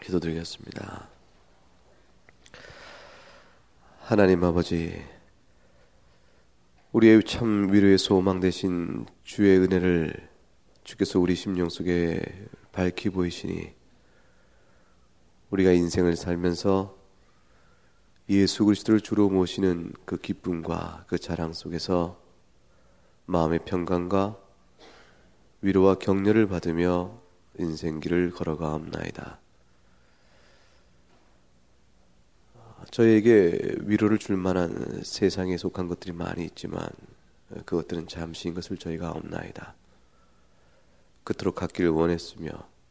기도드리겠습니다. 하나님 아버지, 우리의 참 위로의 소망 되신 주의 은혜를 주께서 우리 심령 속에 밝히 보이시니 우리가 인생을 살면서 예수 그리스도를 주로 모시는 그 기쁨과 그 자랑 속에서 마음의 평강과 위로와 격려를 받으며 인생길을 걸어가옵나이다. 저에게 위로를 줄 만한 세상에 속한 것들이 많이 있지만 그것들은 잠시인 것을 저희가 아옵나이다. 그토록 갖기를 원했으며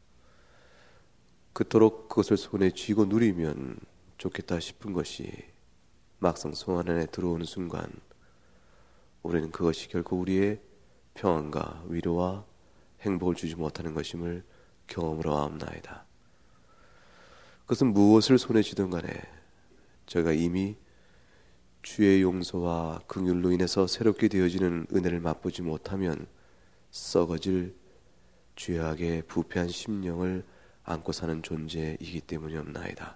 그토록 그것을 손에 쥐고 누리면 좋겠다 싶은 것이 막상 손 안에 들어오는 순간 우리는 그것이 결코 우리의 평안과 위로와 행복을 주지 못하는 것임을 경험으로 아옵나이다. 그것은 무엇을 손에 쥐든 간에 저희가 이미 주의 용서와 긍휼로 인해서 새롭게 되어지는 은혜를 맛보지 못하면 썩어질 죄악의 부패한 심령을 안고 사는 존재이기 때문이옵나이다.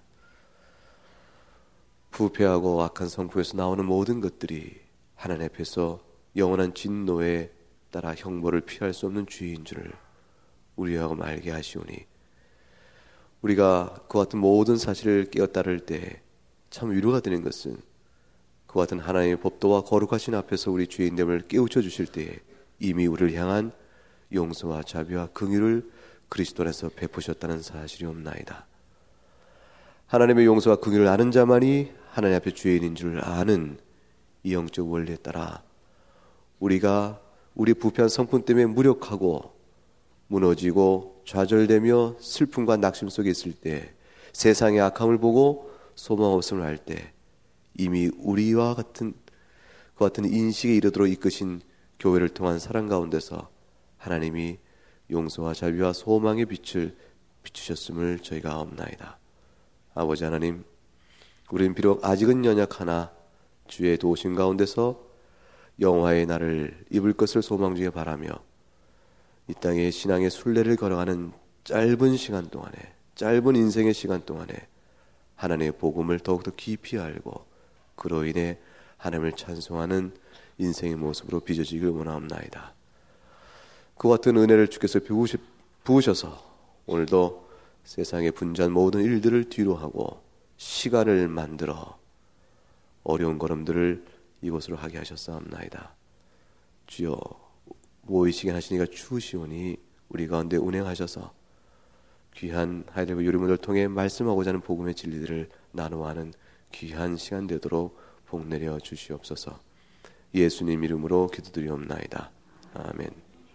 부패하고 악한 성품에서 나오는 모든 것들이 하나님 앞에서 영원한 진노에 따라 형벌을 피할 수 없는 죄인 줄을 우리하고 알게 하시오니 우리가 그와 같은 모든 사실을 깨어따를 때 참 위로가 되는 것은 그와 같은 하나님의 법도와 거룩하신 앞에서 우리 죄인됨을 깨우쳐 주실 때에 이미 우리를 향한 용서와 자비와 긍휼을 그리스도 안에서 베푸셨다는 사실이옵나이다. 하나님의 용서와 긍휼을 아는 자만이 하나님 앞에 죄인인 줄 아는 이 영적 원리에 따라 우리가 우리 부패한 성품 때문에 무력하고 무너지고 좌절되며 슬픔과 낙심 속에 있을 때 세상의 악함을 보고 소망 없음을 알 때 이미 우리와 같은 그 같은 인식에 이르도록 이끄신 교회를 통한 사랑 가운데서 하나님이 용서와 자비와 소망의 빛을 비추셨음을 저희가 아옵나이다. 아버지 하나님, 우리는 비록 아직은 연약하나 주의 도우심 가운데서 영화의 날을 입을 것을 소망 중에 바라며 이 땅의 신앙의 순례를 걸어가는 짧은 시간 동안에, 짧은 인생의 시간 동안에 하나님의 복음을 더욱더 깊이 알고 그로 인해 하나님을 찬송하는 인생의 모습으로 빚어지길 원하옵나이다. 그와 같은 은혜를 주께서 부으셔서 오늘도 세상의 분주한 모든 일들을 뒤로하고 시간을 만들어 어려운 걸음들을 이곳으로 하게 하셨사옵나이다. 주여, 모이시게 하시니가 추우시오니 우리 가운데 운행하셔서 귀한 하이델베르 유리문을 통해 말씀하고자 하는 복음의 진리들을 나누어하는 귀한 시간 되도록 복내려 주시옵소서. 예수님 이름으로 기도드리옵나이다. 아멘.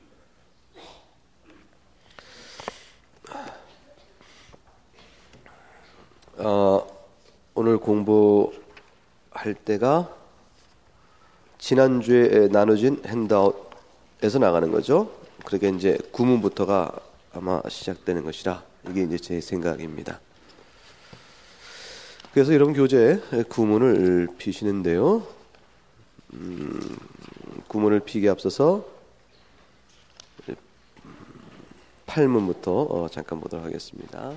오늘 공부할 때가 지난주에 나눠진 핸드아웃에서 나가는 거죠. 그렇게 이제 구문부터가 아마 시작되는 것이라 이게 이제 제 생각입니다. 그래서 여러분 교재에 구문을 피시는데요. 구문을 피기에 앞서서 8문부터 잠깐 보도록 하겠습니다.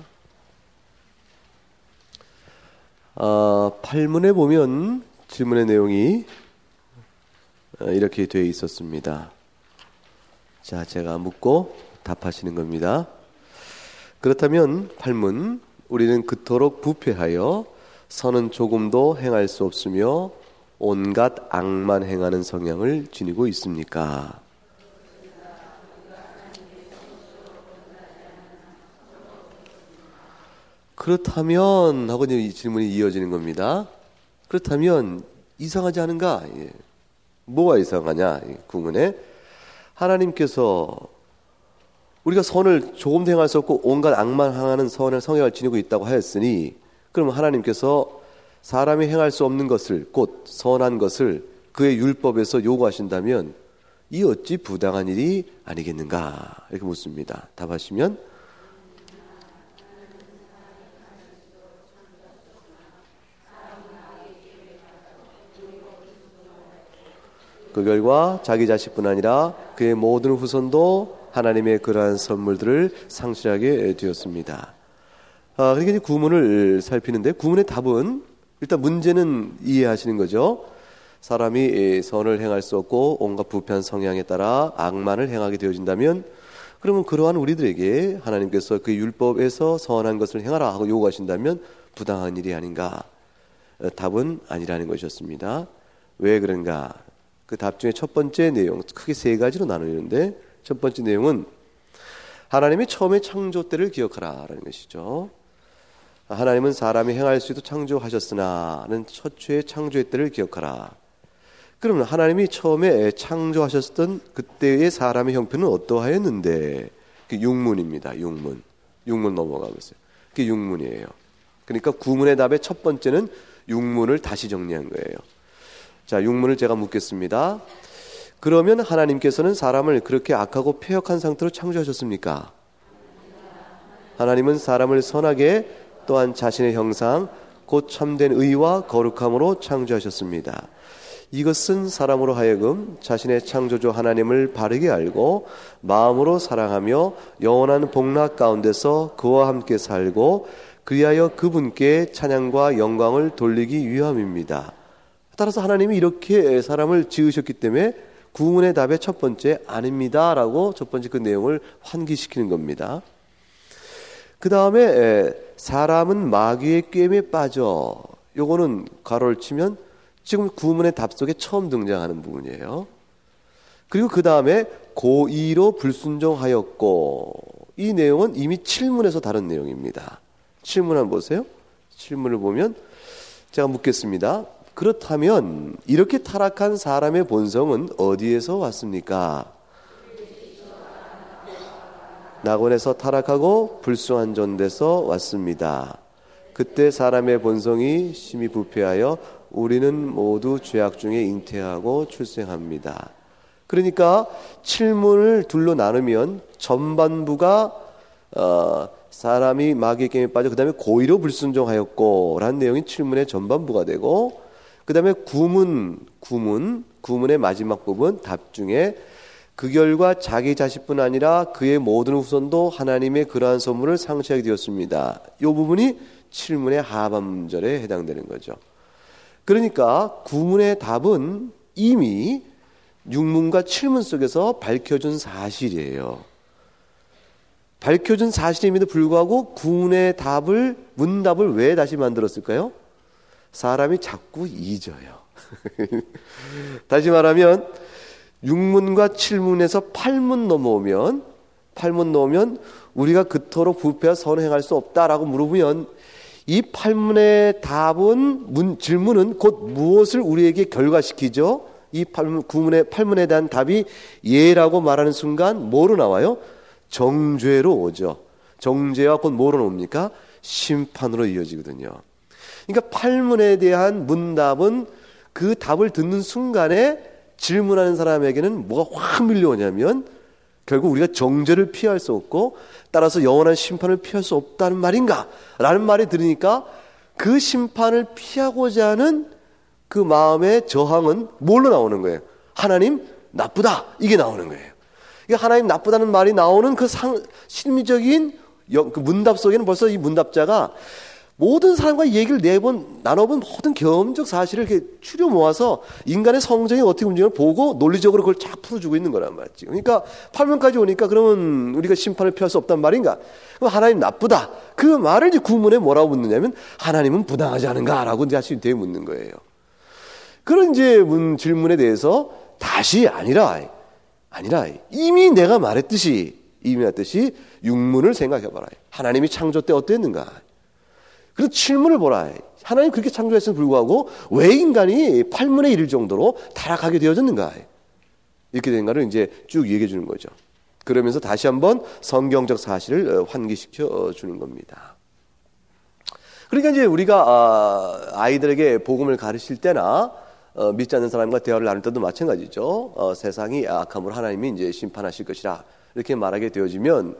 8문에 보면 질문의 내용이 이렇게 되어 있었습니다. 자, 제가 묻고 답하시는 겁니다. 그렇다면 8문, 우리는 그토록 부패하여 선은 조금도 행할 수 없으며 온갖 악만 행하는 성향을 지니고 있습니까? 그렇다면 하고 이 질문이 이어지는 겁니다. 그렇다면 이상하지 않은가? 뭐가 이상하냐? 구문에 하나님께서 우리가 선을 조금도 행할 수 없고 온갖 악만 행하는 선을 성향을 지니고 있다고 하였으니 그럼 하나님께서 사람이 행할 수 없는 것을 곧 선한 것을 그의 율법에서 요구하신다면 이 어찌 부당한 일이 아니겠는가? 이렇게 묻습니다. 답하시면 그 결과 자기 자식뿐 아니라 그의 모든 후손도 하나님의 그러한 선물들을 상실하게 되었습니다. 그러니까 이제 구문을 살피는데 구문의 답은 일단 문제는 이해하시는 거죠. 사람이 선을 행할 수 없고 온갖 부패한 성향에 따라 악만을 행하게 되어진다면 그러면 그러한 우리들에게 하나님께서 그 율법에서 선한 것을 행하라 하고 요구하신다면 부당한 일이 아닌가? 답은 아니라는 것이었습니다. 왜 그런가? 그 답 중에 첫 번째 내용, 크게 세 가지로 나누는데 첫 번째 내용은 하나님이 처음에 창조 때를 기억하라라는 것이죠. 하나님은 사람이 행할 수 있도록 창조하셨으나는 첫째의 창조의 때를 기억하라. 그러면 하나님이 처음에 창조하셨던 그때의 사람의 형편은 어떠하였는데? 그 육문입니다. 육문 넘어가고 있어요. 그게 육문이에요. 그러니까 구문의 답의 첫 번째는 육문을 다시 정리한 거예요. 자, 육문을 제가 묻겠습니다. 그러면 하나님께서는 사람을 그렇게 악하고 패역한 상태로 창조하셨습니까? 하나님은 사람을 선하게 또한 자신의 형상 곧 참된 의와 거룩함으로 창조하셨습니다. 이것은 사람으로 하여금 자신의 창조주 하나님을 바르게 알고 마음으로 사랑하며 영원한 복락 가운데서 그와 함께 살고 그리하여 그분께 찬양과 영광을 돌리기 위함입니다. 따라서 하나님이 이렇게 사람을 지으셨기 때문에 구문의 답의 첫 번째 아닙니다 라고 첫 번째 그 내용을 환기시키는 겁니다. 그 다음에 사람은 마귀의 꾀임에 빠져, 요거는 괄호를 치면 지금 구문의 답 속에 처음 등장하는 부분이에요. 그리고 그 다음에 고의로 불순종하였고, 이 내용은 이미 7문에서 다른 내용입니다. 7문 한번 보세요. 7문을 보면 제가 묻겠습니다. 그렇다면 이렇게 타락한 사람의 본성은 어디에서 왔습니까? 낙원에서 타락하고 불순한 존재에서 왔습니다. 그때 사람의 본성이 심히 부패하여 우리는 모두 죄악 중에 잉태하고 출생합니다. 그러니까 7문을 둘로 나누면 전반부가 사람이 마귀의 게임에 빠져 그 다음에 고의로 불순종하였고 라는 내용이 7문의 전반부가 되고 그 다음에 구문의 마지막 부분 답 중에 그 결과 자기 자식뿐 아니라 그의 모든 후손도 하나님의 그러한 선물을 상실하게 되었습니다. 이 부분이 7문의 하반절에 해당되는 거죠. 그러니까 구문의 답은 이미 6문과 7문 속에서 밝혀준 사실이에요. 밝혀준 사실임에도 불구하고 구문의 답을, 문답을 왜 다시 만들었을까요? 사람이 자꾸 잊어요. 다시 말하면 6문과 7문에서 8문 넘어오면 우리가 그토록 부패와 선행할 수 없다라고 물어보면 이 8문의 답은 질문은 곧 무엇을 우리에게 결과시키죠? 이 8문에 대한 답이 예라고 말하는 순간 뭐로 나와요? 정죄로 오죠. 정죄와 곧 뭐로 나옵니까? 심판으로 이어지거든요. 그러니까 8문에 대한 문답은 그 답을 듣는 순간에 질문하는 사람에게는 뭐가 확 밀려오냐면 결국 우리가 정죄를 피할 수 없고 따라서 영원한 심판을 피할 수 없다는 말인가? 라는 말이 들으니까 그 심판을 피하고자 하는 그 마음의 저항은 뭘로 나오는 거예요? 하나님 나쁘다 이게 나오는 거예요. 그러니까 하나님 나쁘다는 말이 나오는 그 심리적인 그 문답 속에는 벌써 이 문답자가 모든 사람과 얘기를 나눠본 모든 경험적 사실을 이렇게 추려 모아서 인간의 성정이 어떻게 움직이는 걸 보고 논리적으로 그걸 쫙 풀어주고 있는 거란 말이지. 그러니까 8문까지 오니까 그러면 우리가 심판을 피할 수 없단 말인가? 그럼 하나님 나쁘다. 그 말을 이제 구문에 뭐라고 묻느냐면 하나님은 부당하지 않은가라고 다시 되묻는 거예요. 그런 이제 질문에 대해서 다시 아니라 이미 내가 말했듯이 6문을 생각해봐라. 하나님이 창조 때 어땠는가? 그리고 7문을 보라. 하나님 그렇게 창조했음에도 불구하고 왜 인간이 8문에 이를 정도로 타락하게 되어졌는가? 이렇게 된가를 이제 쭉 얘기해 주는 거죠. 그러면서 다시 한번 성경적 사실을 환기시켜 주는 겁니다. 그러니까 이제 우리가 아이들에게 복음을 가르칠 때나 믿지 않는 사람과 대화를 나눌 때도 마찬가지죠. 세상이 악함으로 하나님이 이제 심판하실 것이라 이렇게 말하게 되어지면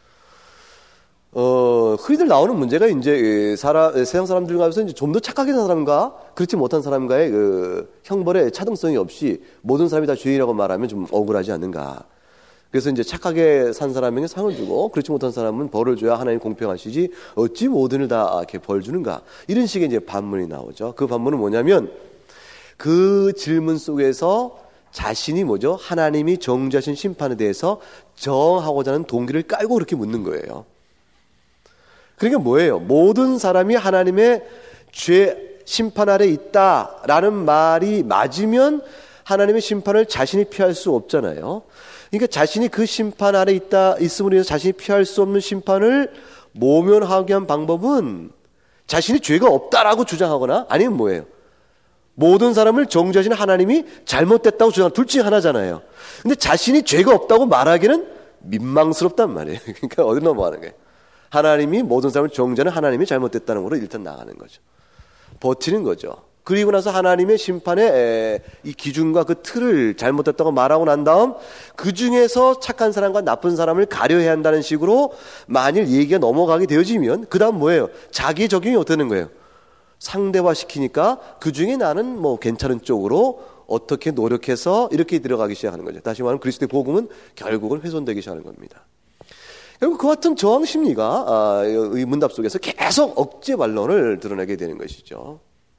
흔히들 나오는 문제가 이제 세상 사람들 가운데서 이제 좀 더 착하게 산 사람과 그렇지 못한 사람과의 그 형벌의 차등성이 없이 모든 사람이 다 죄인이라고 말하면 좀 억울하지 않는가. 그래서 이제 착하게 산 사람에게 상을 주고 그렇지 못한 사람은 벌을 줘야 하나님 공평하시지 어찌 모든 일 다 이렇게 벌 주는가, 이런 식의 이제 반문이 나오죠. 그 반문은 뭐냐면 그 질문 속에서 자신이 뭐죠? 하나님이 정죄하신 심판에 대해서 정하고자 하는 동기를 깔고 그렇게 묻는 거예요. 그러니까 뭐예요? 모든 사람이 하나님의 죄 심판 아래 있다라는 말이 맞으면 하나님의 심판을 자신이 피할 수 없잖아요. 그러니까 자신이 그 심판 아래 있음으로 인해서 자신이 피할 수 없는 심판을 모면하게 한 방법은 자신이 죄가 없다라고 주장하거나 아니면 뭐예요? 모든 사람을 정죄하신 하나님이 잘못됐다고 주장하는 둘 중에 하나잖아요. 근데 자신이 죄가 없다고 말하기는 민망스럽단 말이에요. 그러니까 어디 넘어가는 거예요? 하나님이 모든 사람을 정죄하는 하나님이 잘못됐다는 거로 일단 나가는 거죠. 버티는 거죠. 그리고 나서 하나님의 심판의 이 기준과 그 틀을 잘못됐다고 말하고 난 다음 그 중에서 착한 사람과 나쁜 사람을 가려야 한다는 식으로 만일 얘기가 넘어가게 되어지면 그 다음 뭐예요? 자기 적용이 어떠는 거예요? 상대화시키니까 그 중에 나는 뭐 괜찮은 쪽으로 어떻게 노력해서 이렇게 들어가기 시작하는 거죠. 다시 말하면 그리스도의 복음은 결국은 훼손되기 시작하는 겁니다. 결국 그 같은 저항 심리가 이 문답 속에서 계속 억제 반론을 드러내게 되는 것이죠.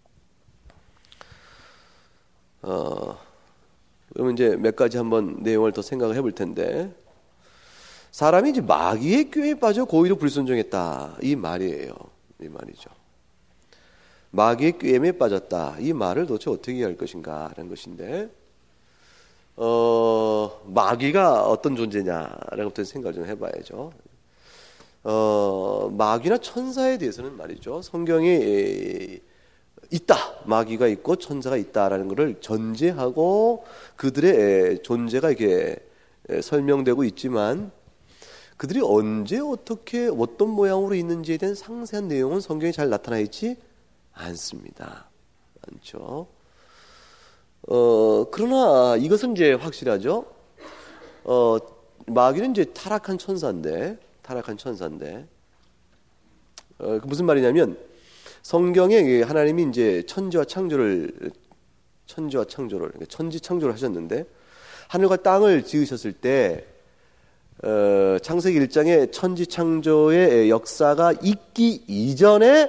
그러면 이제 몇 가지 한번 내용을 더 생각을 해볼 텐데, 사람이 이제 마귀의 꾀에 빠져 고의로 불순종했다, 이 말이에요. 이 말이죠. 마귀의 꾀에 빠졌다, 이 말을 도대체 어떻게 이해할 것인가 라는 것인데, 마귀가 어떤 존재냐라는 것부터 생각을 좀 해봐야죠. 마귀나 천사에 대해서는 말이죠, 성경이 있다, 마귀가 있고 천사가 있다라는 것을 전제하고 그들의 존재가 이렇게 설명되고 있지만, 그들이 언제 어떻게 어떤 모양으로 있는지에 대한 상세한 내용은 성경에 잘 나타나 있지 않습니다. 않죠. 그러나 이것은 이제 확실하죠. 마귀는 이제 타락한 천사인데, 그 무슨 말이냐면, 성경에 하나님이 이제 천지와 창조를 천지 창조를 하셨는데, 하늘과 땅을 지으셨을 때 창세기 1장에 천지 창조의 역사가 있기 이전에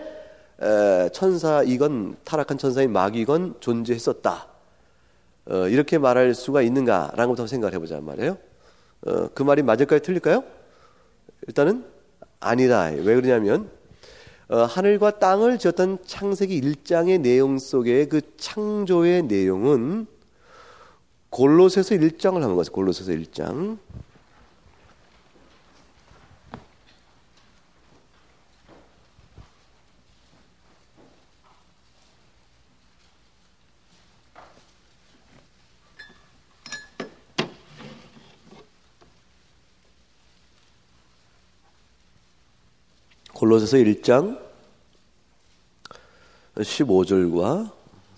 천사이건 타락한 천사인 마귀건 존재했었다, 이렇게 말할 수가 있는가라는 것부터 생각을 해보자 말이에요. 그 말이 맞을까요? 틀릴까요? 일단은 아니다. 왜 그러냐면 하늘과 땅을 지었던 창세기 1장의 내용 속에 그 창조의 내용은 골로새서 1장을 한번 보세요. 골로새서 1장. 골로새서 1장 15절과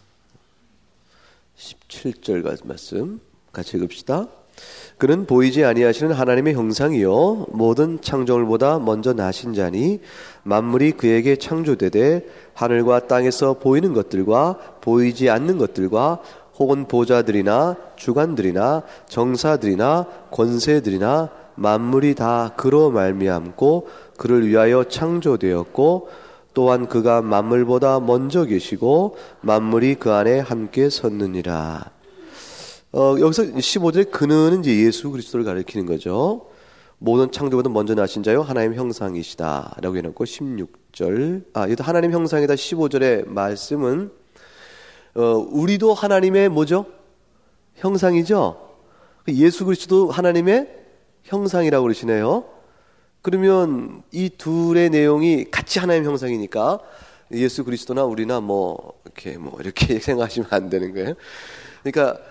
17절 말씀 같이 읽읍시다. 그는 보이지 아니하시는 하나님의 형상이요 모든 창조물보다 먼저 나신 자니 만물이 그에게 창조되되 하늘과 땅에서 보이는 것들과 보이지 않는 것들과 혹은 보좌들이나 주관들이나 정사들이나 권세들이나 만물이 다 그로 말미암고 그를 위하여 창조되었고 또한 그가 만물보다 먼저 계시고 만물이 그 안에 함께 섰느니라. 여기서 15절에 그는 이제 예수 그리스도를 가리키는 거죠. 모든 창조보다 먼저 나신 자요 하나님 형상이시다 라고 해놓고 16절, 이것도 하나님 형상이다 15절의 말씀은 우리도 하나님의 뭐죠? 형상이죠. 예수 그리스도도 하나님의 형상이라고 그러시네요. 그러면 이 둘의 내용이 같이 하나님 형상이니까 예수 그리스도나 우리나 이렇게 생각하시면 안 되는 거예요. 그러니까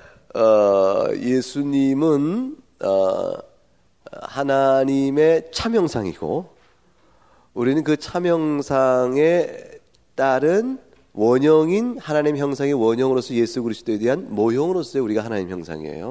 예수님은 하나님의 참형상이고 우리는 그 참형상에 따른 원형인 하나님 형상의 원형으로서 예수 그리스도에 대한 모형으로서의 우리가 하나님 형상이에요.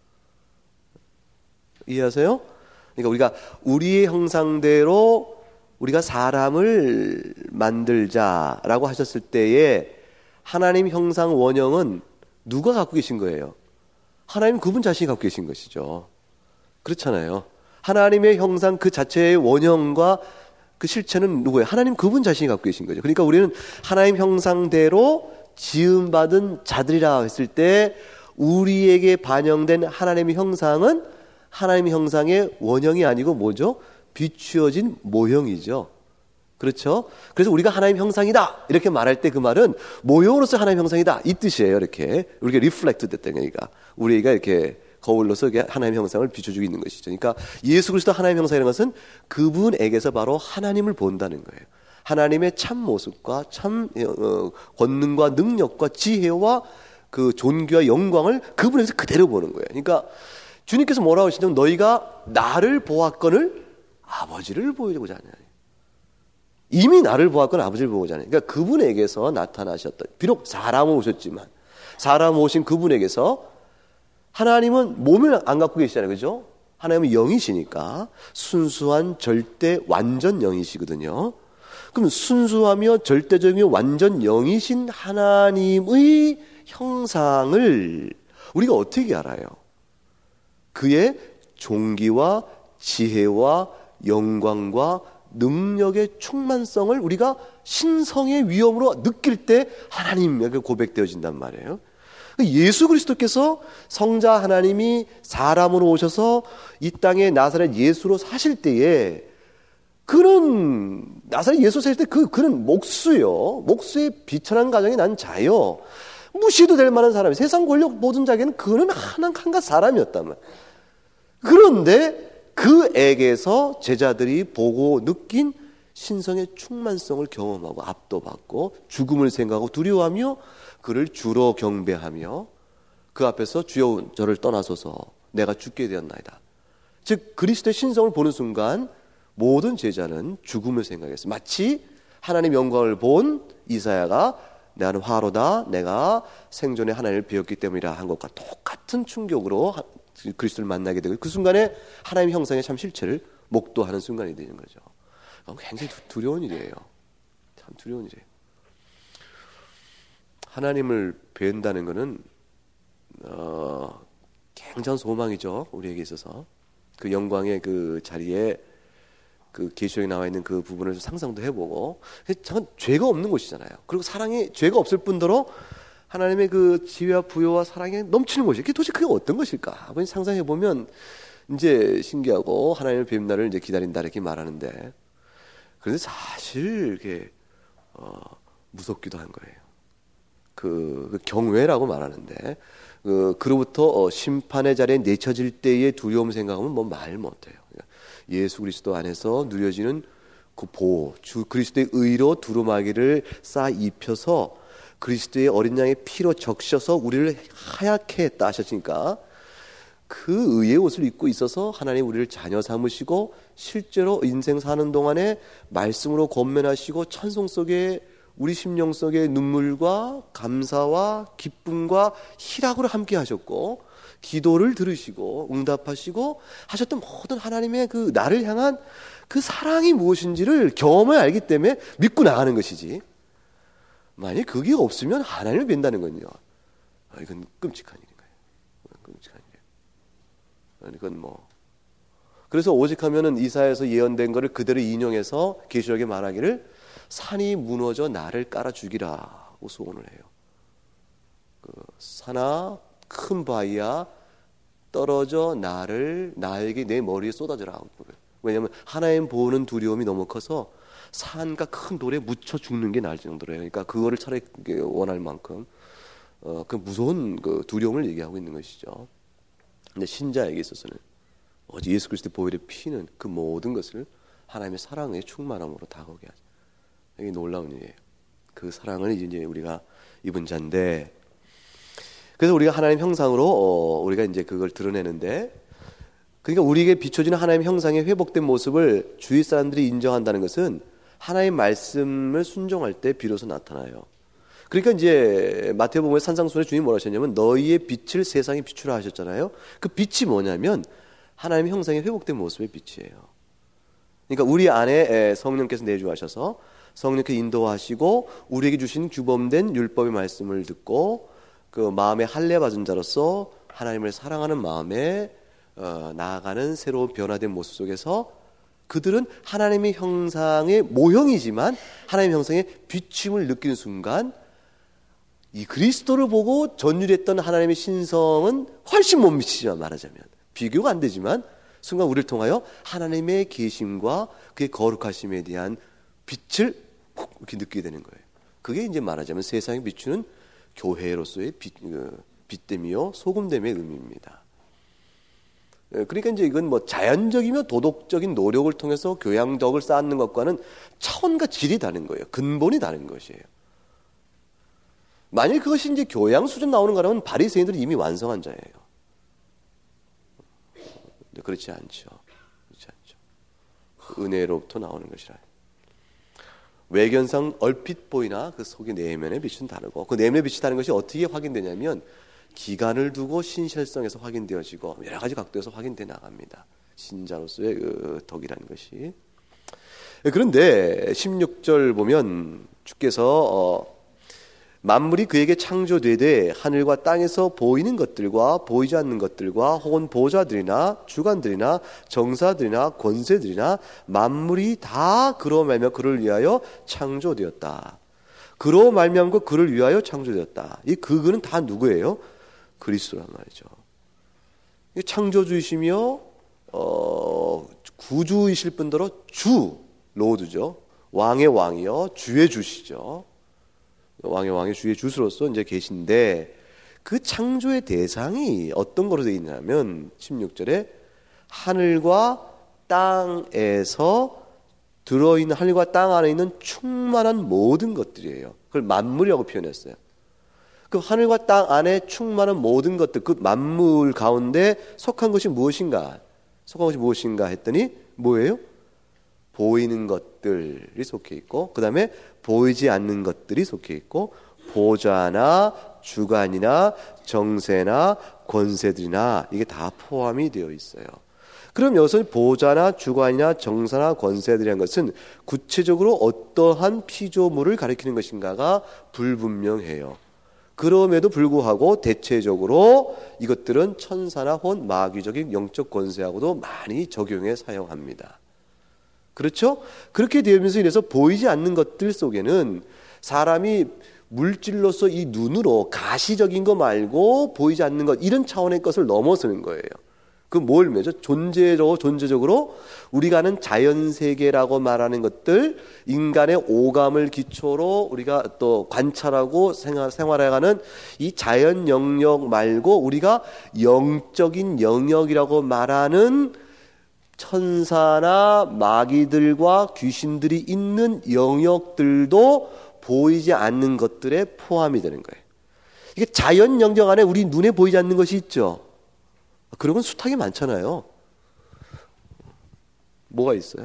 이해하세요? 그러니까 우리가 우리의 형상대로 우리가 사람을 만들자라고 하셨을 때에 하나님 형상 원형은 누가 갖고 계신 거예요? 하나님 그분 자신이 갖고 계신 것이죠. 그렇잖아요. 하나님의 형상 그 자체의 원형과 그 실체는 누구예요? 하나님 그분 자신이 갖고 계신 거죠. 그러니까 우리는 하나님 형상대로 지음받은 자들이라 했을 때 우리에게 반영된 하나님의 형상은 하나님의 형상의 원형이 아니고 뭐죠? 비추어진 모형이죠. 그렇죠? 그래서 우리가 하나님 형상이다 이렇게 말할 때 그 말은 모형으로서 하나님 형상이다 이 뜻이에요. 이렇게 우리가 리플렉트 됐다는 거니까 우리가 이렇게 거울로서 하나님 형상을 비춰주고 있는 것이죠. 그러니까 예수 그리스도 하나님 형상이라는 것은 그분에게서 바로 하나님을 본다는 거예요. 하나님의 참 모습과 참 권능과 능력과 지혜와 그 존귀와 영광을 그분에게서 그대로 보는 거예요. 그러니까 주님께서 뭐라고 하시냐면 너희가 나를 보았거늘 아버지를 보이고자 하냐. 이미 나를 보았거늘 아버지를 보고자 하냐. 그러니까 그분에게서 나타나셨다. 비록 사람은 오셨지만 사람 오신 그분에게서 하나님은 몸을 안 갖고 계시잖아요. 그죠? 하나님은 영이시니까 순수한 절대 완전 영이시거든요. 그럼 순수하며 절대적이며 완전 영이신 하나님의 형상을 우리가 어떻게 알아요? 그의 존귀와 지혜와 영광과 능력의 충만성을 우리가 신성의 위엄으로 느낄 때 하나님에게 고백되어진단 말이에요. 예수 그리스도께서 성자 하나님이 사람으로 오셔서 이 땅에 나사렛 예수로 사실 때에 그는 나사렛 예수 사실 때 그는 목수요. 목수의 비천한 가정에 난 자요. 무시도 될 만한 사람이 세상 권력 모든 자에게는 그는 한갓 사람이었단 말이에요. 그런데 그에게서 제자들이 보고 느낀 신성의 충만성을 경험하고 압도받고 죽음을 생각하고 두려워하며 그를 주로 경배하며 그 앞에서 주여 저를 떠나소서 내가 죽게 되었나이다. 즉 그리스도의 신성을 보는 순간 모든 제자는 죽음을 생각했어요. 마치 하나님의 영광을 본 이사야가 나는 화로다 내가 생존에 하나님을 배웠기 때문이라 한 것과 똑같은 충격으로 그리스도를 만나게 되고 그 순간에 하나님의 형상의 참 실체를 목도하는 순간이 되는 거죠. 굉장히 두려운 일이에요. 참 두려운 일이에요. 하나님을 뵌다는 것은 굉장한 소망이죠. 우리에게 있어서 그 영광의 그 자리에 그 계시록에 나와 있는 그 부분을 상상도 해보고 참 죄가 없는 곳이잖아요. 그리고 사랑이 죄가 없을 뿐더러 하나님의 그 지혜와 부여와 사랑에 넘치는 곳이 도대체 그게 어떤 것일까? 한번 상상해 보면 이제 신기하고 하나님을 뵙는 날을 이제 기다린다 이렇게 말하는데 그런데 사실 이렇게 무섭기도 한 거예요. 그 경외라고 말하는데 그로부터 심판의 자리에 내쳐질 때의 두려움 생각하면 뭐 말 못해요. 예수 그리스도 안에서 누려지는 그 보호, 주 그리스도의 의로 두루마기를 쌓아 입혀서 그리스도의 어린 양의 피로 적셔서 우리를 하얗게 했다 하셨으니까 그 의의 옷을 입고 있어서 하나님 우리를 자녀 삼으시고 실제로 인생 사는 동안에 말씀으로 권면하시고 찬송 속에 우리 심령 속에 눈물과 감사와 기쁨과 희락으로 함께 하셨고 기도를 들으시고 응답하시고 하셨던 모든 하나님의 그 나를 향한 그 사랑이 무엇인지를 경험을 알기 때문에 믿고 나가는 것이지 만약 그게 없으면 하나님을 뵌다는 건요 이건 끔찍한 일인 거예요. 끔찍한 일이에요. 이건 뭐 그래서 오직 하면은 이사야에서 예언된 것을 그대로 인용해서 계시록에 말하기를 산이 무너져 나를 깔아 죽이라고 소원을 해요. 그 산아 큰 바위야 떨어져 나에게 내 머리에 쏟아져라. 왜냐하면 하나님 보는 두려움이 너무 커서 산과 큰 돌에 묻혀 죽는 게 나을 정도로요. 그러니까 그거를 차라리 원할 만큼 그 무서운 그 두려움을 얘기하고 있는 것이죠. 근데 신자에게 있어서는 예수 그리스도의 보혈의 피는 그 모든 것을 하나님의 사랑의 충만함으로 다가오게 하죠. 이게 놀라운 일이에요. 그 사랑을 이제 우리가 입은 자인데, 그래서 우리가 하나님 형상으로 우리가 이제 그걸 드러내는데, 그러니까 우리에게 비춰지는 하나님 형상의 회복된 모습을 주위 사람들이 인정한다는 것은 하나님 말씀을 순종할 때 비로소 나타나요. 그러니까 이제 마태복음의 산상수훈에 주님이 뭐라 하셨냐면 너희의 빛을 세상에 비추라 하셨잖아요. 그 빛이 뭐냐면 하나님 형상의 회복된 모습의 빛이에요. 그러니까 우리 안에 성령께서 내주하셔서 성령께 인도하시고 우리에게 주신 규범된 율법의 말씀을 듣고 그 마음에 할례 받은 자로서 하나님을 사랑하는 마음에 나아가는 새로운 변화된 모습 속에서 그들은 하나님의 형상의 모형이지만 하나님의 형상의 비춤을 느끼는 순간 이 그리스도를 보고 전율했던 하나님의 신성은 훨씬 못 미치지만, 말하자면 비교가 안 되지만 순간 우리를 통하여 하나님의 계심과 그의 거룩하심에 대한 빛을 콕 이렇게 느끼게 되는 거예요. 그게 이제 말하자면 세상에 비추는 교회로서의 빛됨이요 소금됨의 의미입니다. 그러니까 이제 이건 뭐 자연적이며 도덕적인 노력을 통해서 교양덕을 쌓는 것과는 차원과 질이 다른 거예요. 근본이 다른 것이에요. 만일 그것이 이제 교양 수준 나오는 거라면 바리새인들은 이미 완성한 자예요. 근데 그렇지 않죠. 그렇지 않죠. 은혜로부터 나오는 것이라. 외견상 얼핏 보이나 그 속의 내면의 빛은 다르고, 그 내면의 빛이 다른 것이 어떻게 확인되냐면 기간을 두고 신실성에서 확인되어지고 여러 가지 각도에서 확인돼 나갑니다. 신자로서의 그 덕이라는 것이. 그런데 16절 보면 주께서 만물이 그에게 창조되되 하늘과 땅에서 보이는 것들과 보이지 않는 것들과 혹은 보좌들이나 주관들이나 정사들이나 권세들이나 만물이 다 그로 말미암아 그를 위하여 창조되었다. 그로 말미암고 그를 위하여 창조되었다. 이 그는 다 누구예요? 그리스도란 말이죠. 창조주이시며 구주이실 뿐더러 주, 로드죠. 왕의 왕이요 주의 주시죠. 왕의 왕의 주의 주수로서 이제 계신데, 그 창조의 대상이 어떤 거로 되어 있냐면 16절에 하늘과 땅에서 들어있는, 하늘과 땅 안에 있는 충만한 모든 것들이에요. 그걸 만물이라고 표현했어요. 그 하늘과 땅 안에 충만한 모든 것들, 그 만물 가운데 속한 것이 무엇인가? 속한 것이 무엇인가 했더니 뭐예요? 보이는 것들이 속해 있고, 그 다음에 보이지 않는 것들이 속해 있고, 보좌나 주관이나 정세나 권세들이나 이게 다 포함이 되어 있어요. 그럼 여기서 보좌나 주관이나 정사나 권세들이라는 것은 구체적으로 어떠한 피조물을 가리키는 것인가가 불분명해요. 그럼에도 불구하고 대체적으로 이것들은 천사나 혹은 마귀적인 영적 권세하고도 많이 적용해 사용합니다. 그렇죠? 그렇게 되면서 이래서 보이지 않는 것들 속에는 사람이 물질로서 이 눈으로 가시적인 거 말고 보이지 않는 것, 이런 차원의 것을 넘어서는 거예요. 그 뭘 매죠? 존재적으로 우리가 아는 자연세계라고 말하는 것들, 인간의 오감을 기초로 우리가 또 관찰하고 생활해가는 이 자연 영역 말고 우리가 영적인 영역이라고 말하는 천사나 마귀들과 귀신들이 있는 영역들도 보이지 않는 것들에 포함이 되는 거예요. 이게 자연 영역 안에 우리 눈에 보이지 않는 것이 있죠. 그런 건 숱하게 많잖아요. 뭐가 있어요?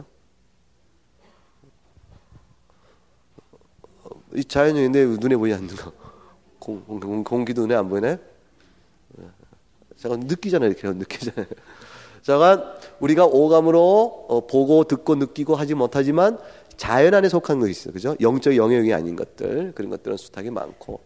이 자연영역인데 눈에 보이지 않는 거. 공기도 눈에 안 보이나요? 잠깐 느끼잖아요. 이렇게 느끼잖아요. 잠깐 우리가 오감으로 보고 듣고 느끼고 하지 못하지만 자연 안에 속한 것이 있어요. 그죠? 영적 영역이 아닌 것들, 그런 것들은 숱하게 많고,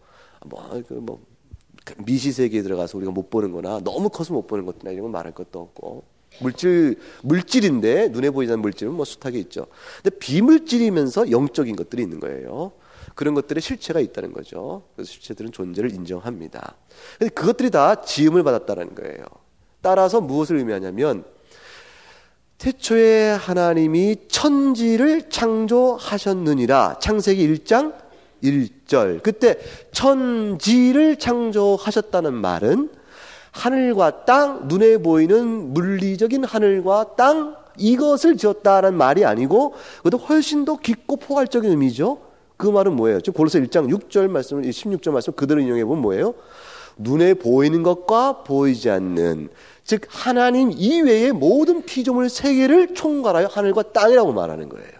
미시세계에 들어가서 우리가 못 보는 거나 너무 커서 못 보는 것들이나 이런 건 말할 것도 없고, 물질인데 눈에 보이지 않는 물질은 뭐 숱하게 있죠. 근데 비물질이면서 영적인 것들이 있는 거예요. 그런 것들의 실체가 있다는 거죠. 그래서 실체들은 존재를 인정합니다. 근데 그것들이 다 지음을 받았다는 거예요. 따라서 무엇을 의미하냐면 태초에 하나님이 천지를 창조하셨느니라. 창세기 1장 1절. 그때 천지를 창조하셨다는 말은 하늘과 땅, 눈에 보이는 물리적인 하늘과 땅, 이것을 지었다는 말이 아니고 그것도 훨씬 더 깊고 포괄적인 의미죠. 그 말은 뭐예요? 지금 골로새 1장 6절 말씀을, 16절 말씀 그대로 인용해 보면 뭐예요? 눈에 보이는 것과 보이지 않는, 즉 하나님 이외의 모든 피조물 세계를 총괄하여 하늘과 땅이라고 말하는 거예요.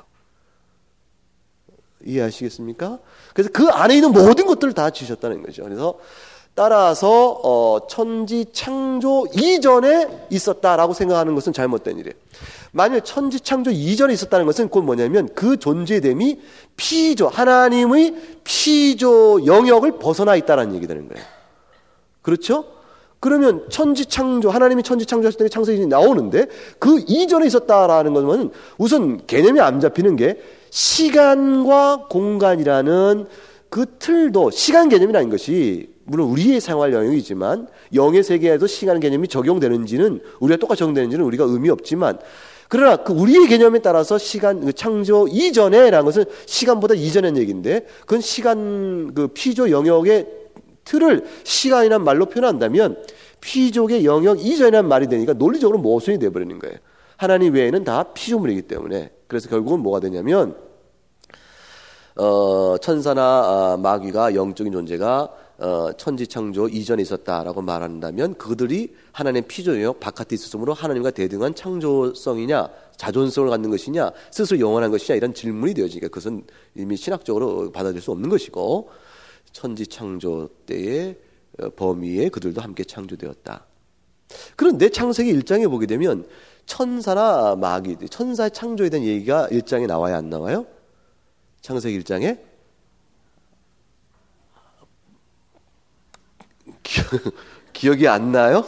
이해하시겠습니까? 그래서 그 안에 있는 모든 것들을 다 지으셨다는 거죠. 그래서 따라서 천지 창조 이전에 있었다라고 생각하는 것은 잘못된 일이에요. 만약 천지 창조 이전에 있었다는 것은 그건 뭐냐면 그 존재됨이 하나님의 피조 영역을 벗어나 있다는 얘기 되는 거예요. 그렇죠? 그러면 천지 창조, 하나님이 천지 창조하실 때 창세기 나오는데 그 이전에 있었다라는 것은 우선 개념이 안 잡히는 게 시간과 공간이라는 그 틀도, 시간 개념이라는 것이 물론 우리의 생활 영역이지만 영의 세계에도 시간 개념이 적용되는지는, 우리가 똑같이 적용되는지는 우리가 의미 없지만, 그러나 그 우리의 개념에 따라서 시간, 그 창조 이전에라는 것은 시간보다 이전의 얘기인데, 그건 시간, 그 피조 영역의 틀을 시간이란 말로 표현한다면 피족의 영역 이전이라는 말이 되니까 논리적으로 모순이 되어버리는 거예요. 하나님 외에는 다 피조물이기 때문에. 그래서 결국은 뭐가 되냐면 천사나 마귀가, 영적인 존재가 천지 창조 이전에 있었다라고 말한다면 그들이 하나님의 피조 영역 바깥에 있었으므로 하나님과 대등한 창조성이냐, 자존성을 갖는 것이냐, 스스로 영원한 것이냐, 이런 질문이 되어지니까 그것은 이미 신학적으로 받아들일 수 없는 것이고, 천지 창조 때의 범위에 그들도 함께 창조되었다. 그런데 창세기 1장에 보게 되면 천사나 마귀, 천사의 창조에 대한 얘기가 1장에 나와야 안 나와요? 창세기 1장에? 기억이 안 나요?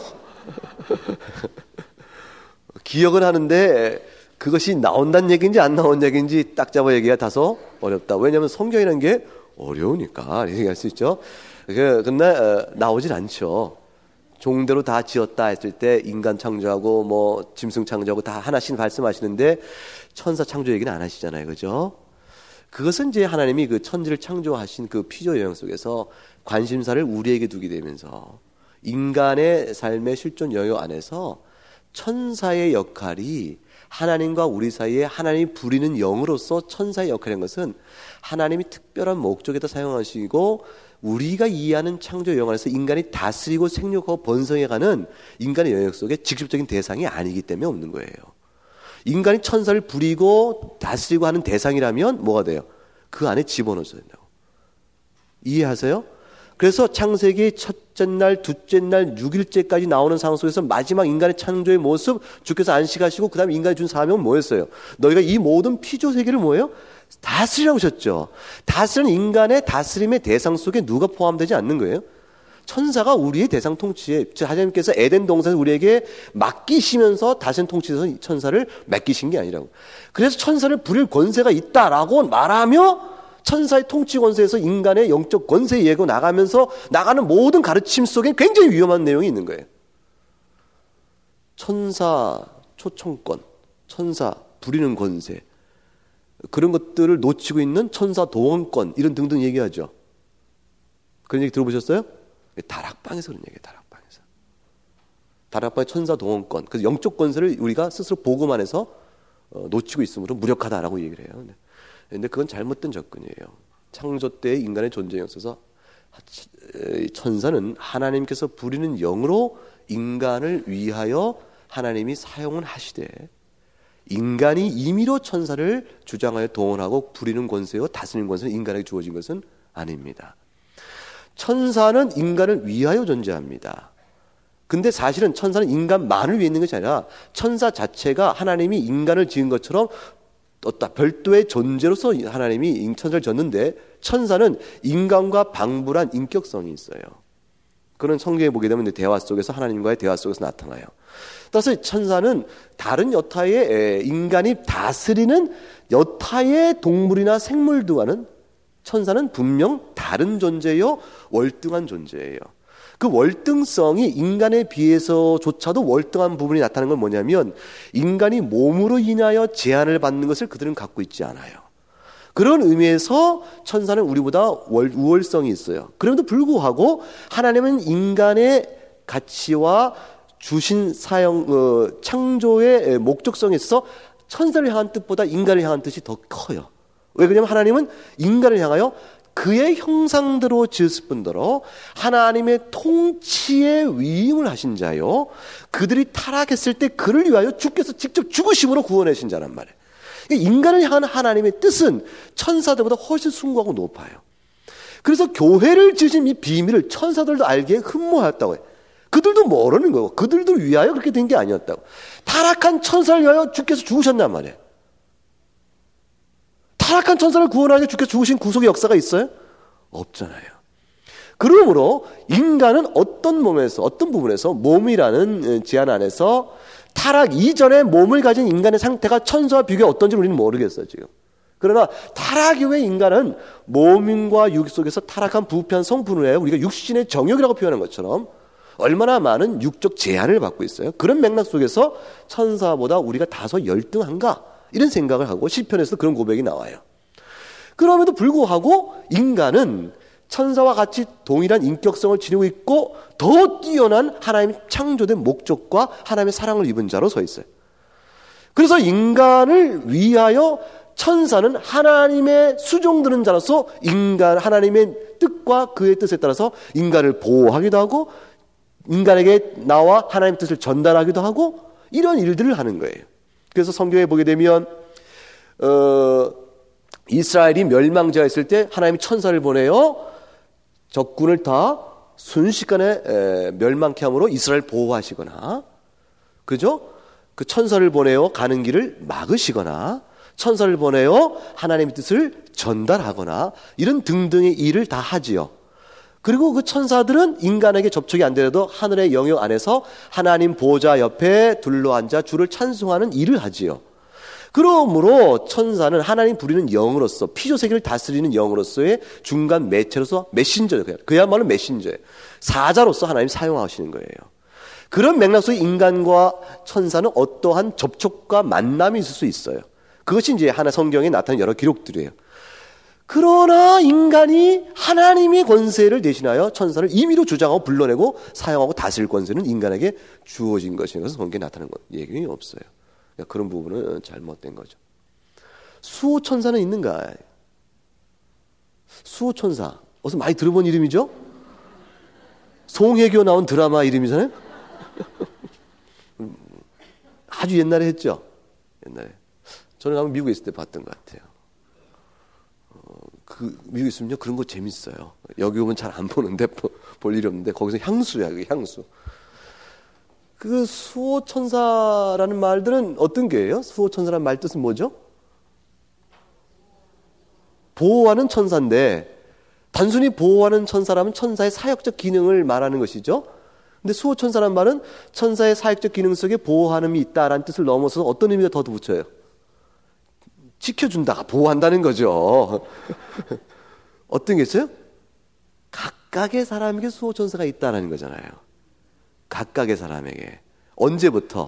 기억은 하는데 그것이 나온다는 얘기인지 안 나온 얘기인지 딱 잡아 얘기가 다소 어렵다. 왜냐하면 성경이라는 게 어려우니까 얘기할 수 있죠. 근데 나오질 않죠. 종대로 다 지었다 했을 때 인간 창조하고 뭐 짐승 창조하고 다 하나씩 말씀하시는데 천사 창조 얘기는 안 하시잖아요. 그죠? 그것은 이제 하나님이 그 천지를 창조하신 그 피조 영역 속에서 관심사를 우리에게 두게 되면서 인간의 삶의 실존 영역 안에서 천사의 역할이 하나님과 우리 사이에 하나님이 부리는 영으로서 천사의 역할인 것은 하나님이 특별한 목적에다 사용하시고 우리가 이해하는 창조 영역 안에서 인간이 다스리고 생육하고 번성해가는 인간의 영역 속에 직접적인 대상이 아니기 때문에 없는 거예요. 인간이 천사를 부리고 다스리고 하는 대상이라면 뭐가 돼요? 그 안에 집어넣어야 된다고. 이해하세요? 그래서 창세기 첫째 날, 둘째 날, 6일째까지 나오는 상황 속에서 마지막 인간의 창조의 모습, 주께서 안식하시고 그 다음에 인간이 준 사명은 뭐였어요? 너희가 이 모든 피조 세계를 뭐예요? 다스리라고 하셨죠. 다스리는 인간의 다스림의 대상 속에 누가 포함되지 않는 거예요? 천사가 우리의 대상 통치에, 하나님께서 에덴 동산을 우리에게 맡기시면서 다스린 통치에서 천사를 맡기신 게 아니라고. 그래서 천사를 부릴 권세가 있다라고 말하며 천사의 통치 권세에서 인간의 영적 권세에 예고 나가면서 나가는 모든 가르침 속에 굉장히 위험한 내용이 있는 거예요. 천사 초청권, 천사 부리는 권세, 그런 것들을 놓치고 있는 천사 도원권, 이런 등등 얘기하죠. 그런 얘기 들어보셨어요? 다락방에서 그런 얘기예요. 다락방에서. 다락방의 천사 동원권, 그래서 영적 권세를 우리가 스스로 보고만 해서 놓치고 있으므로 무력하다라고 얘기를 해요. 근데 그건 잘못된 접근이에요. 창조 때의 인간의 존재에 있어서 천사는 하나님께서 부리는 영으로 인간을 위하여 하나님이 사용을 하시되, 인간이 임의로 천사를 주장하여 동원하고 부리는 권세요, 다스리는 권세는 인간에게 주어진 것은 아닙니다. 천사는 인간을 위하여 존재합니다. 근데 사실은 천사는 인간만을 위해 있는 것이 아니라 천사 자체가 하나님이 인간을 지은 것처럼 어떤 별도의 존재로서 하나님이 천사를 졌는데, 천사는 인간과 방불한 인격성이 있어요. 그런 성경에 보게 되면 대화 속에서, 하나님과의 대화 속에서 나타나요. 따라서 천사는 다른 여타의 인간이 다스리는 여타의 동물이나 생물들과는, 천사는 분명 다른 존재요, 월등한 존재예요. 그 월등성이 인간에 비해서조차도 월등한 부분이 나타나는 건 뭐냐면, 인간이 몸으로 인하여 제한을 받는 것을 그들은 갖고 있지 않아요. 그런 의미에서 천사는 우리보다 우월성이 있어요. 그럼에도 불구하고 하나님은 인간의 가치와 주신 사용, 창조의 목적성에 있어서 천사를 향한 뜻보다 인간을 향한 뜻이 더 커요. 왜 그러냐면 하나님은 인간을 향하여 그의 형상대로 지었을 뿐더러 하나님의 통치에 위임을 하신 자요, 그들이 타락했을 때 그를 위하여 주께서 직접 죽으심으로 구원하신 자란 말이에요. 인간을 향한 하나님의 뜻은 천사들보다 훨씬 숭고하고 높아요. 그래서 교회를 지으신 이 비밀을 천사들도 알기에 흠모하였다고 해요. 그들도 모르는 거고, 그들도 위하여 그렇게 된 게 아니었다고. 타락한 천사를 위하여 주께서 죽으셨단 말이에요. 타락한 천사를 구원하기 위해 주께서 죽으신 구속의 역사가 있어요? 없잖아요. 그러므로 인간은 어떤 부분에서 몸이라는 제한 안에서 타락 이전에 몸을 가진 인간의 상태가 천사와 비교해 어떤지 우리는 모르겠어요, 지금. 그러나 타락 이후에 인간은 몸과 육 속에서 타락한 부패한 성분을 해 우리가 육신의 정욕이라고 표현한 것처럼 얼마나 많은 육적 제한을 받고 있어요. 그런 맥락 속에서 천사보다 우리가 다소 열등한가? 이런 생각을 하고 시편에서 그런 고백이 나와요. 그럼에도 불구하고 인간은 천사와 같이 동일한 인격성을 지니고 있고 더 뛰어난 하나님의 창조된 목적과 하나님의 사랑을 입은 자로 서 있어요. 그래서 인간을 위하여 천사는 하나님의 수종드는 자로서 하나님의 뜻과 그의 뜻에 따라서 인간을 보호하기도 하고 인간에게 나와 하나님의 뜻을 전달하기도 하고 이런 일들을 하는 거예요. 그래서 성경에 보게 되면 이스라엘이 멸망자였을 때 하나님이 천사를 보내요. 적군을 다 순식간에 멸망케 함으로 이스라엘 보호하시거나, 그죠? 그 천사를 보내어 가는 길을 막으시거나, 천사를 보내어 하나님의 뜻을 전달하거나 이런 등등의 일을 다 하지요. 그리고 그 천사들은 인간에게 접촉이 안 되더라도 하늘의 영역 안에서 하나님 보좌 옆에 둘러앉아 주를 찬송하는 일을 하지요. 그러므로 천사는 하나님 부리는 영으로서 피조세계를 다스리는 영으로서의 중간 매체로서 메신저예요. 그야말로 메신저예요. 사자로서 하나님 사용하시는 거예요. 그런 맥락 속에 인간과 천사는 어떠한 접촉과 만남이 있을 수 있어요. 그것이 이제 하나 성경에 나타난 여러 기록들이에요. 그러나 인간이 하나님의 권세를 대신하여 천사를 임의로 주장하고 불러내고 사용하고 다스릴 권세는 인간에게 주어진 것인 것은 성경에 나타나는 것 얘기는 없어요. 그러니까 그런 부분은 잘못된 거죠. 수호천사는 있는가? 수호천사 어디서 많이 들어본 이름이죠? 송혜교 나온 드라마 이름이잖아요. 아주 옛날에 했죠. 옛날에 저는 아마 미국에 있을 때 봤던 것 같아요. 미국에 있으면요 그런 거 재밌어요. 여기 오면 잘 안 보는데 볼 일이 없는데 거기서 향수야, 그게 향수. 그 수호천사라는 말들은 어떤 게예요? 수호천사라는 말 뜻은 뭐죠? 보호하는 천사인데 단순히 보호하는 천사라면 천사의 사역적 기능을 말하는 것이죠. 근데 수호천사라는 말은 천사의 사역적 기능 속에 보호하는 이 있다라는 뜻을 넘어서 어떤 의미가 더 붙여요? 지켜준다, 보호한다는 거죠. 어떤 게 있어요? 각각의 사람에게 수호천사가 있다는 거잖아요. 각각의 사람에게. 언제부터?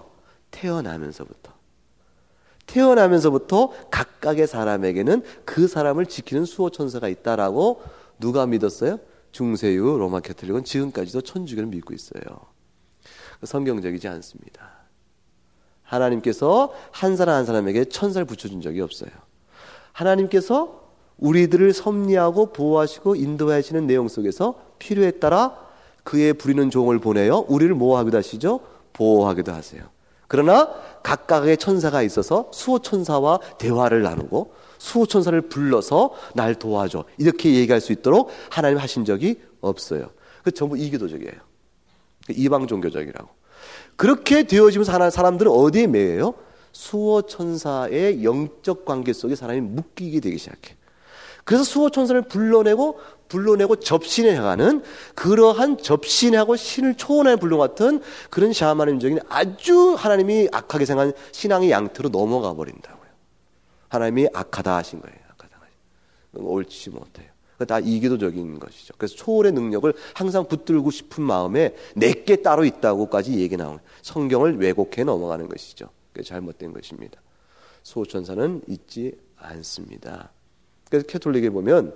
태어나면서부터 각각의 사람에게는 그 사람을 지키는 수호천사가 있다라고 누가 믿었어요? 중세유 로마 캐톨릭은 지금까지도 천주교를 믿고 있어요. 성경적이지 않습니다. 하나님께서 한 사람 한 사람에게 천사를 붙여준 적이 없어요. 하나님께서 우리들을 섭리하고 보호하시고 인도하시는 내용 속에서 필요에 따라 그의 부리는 종을 보내어 우리를 뭐하기도 하시죠? 보호하기도 하세요. 그러나 각각의 천사가 있어서 수호천사와 대화를 나누고 수호천사를 불러서 날 도와줘 이렇게 얘기할 수 있도록 하나님 하신 적이 없어요. 그 전부 이교도적이에요. 이방 종교적이라고. 그렇게 되어지면서 사람들은 어디에 매여요? 수호천사의 영적 관계 속에 사람이 묶이게 되기 시작해. 그래서 수호천사를 불러내고 접신해가는 그러한 접신하고 신을 초월하는 불능 같은 그런 샤머니즘적인 아주 하나님이 악하게 생각한 신앙의 양태로 넘어가 버린다고요. 하나님이 악하다 하신 거예요. 악하다 하신. 옳지 못해요. 다 이기도적인 것이죠. 그래서 초월의 능력을 항상 붙들고 싶은 마음에 내게 따로 있다고까지 얘기 나오는 성경을 왜곡해 넘어가는 것이죠. 그게 잘못된 것입니다. 수호천사는 있지 않습니다. 그래서 캐톨릭에 보면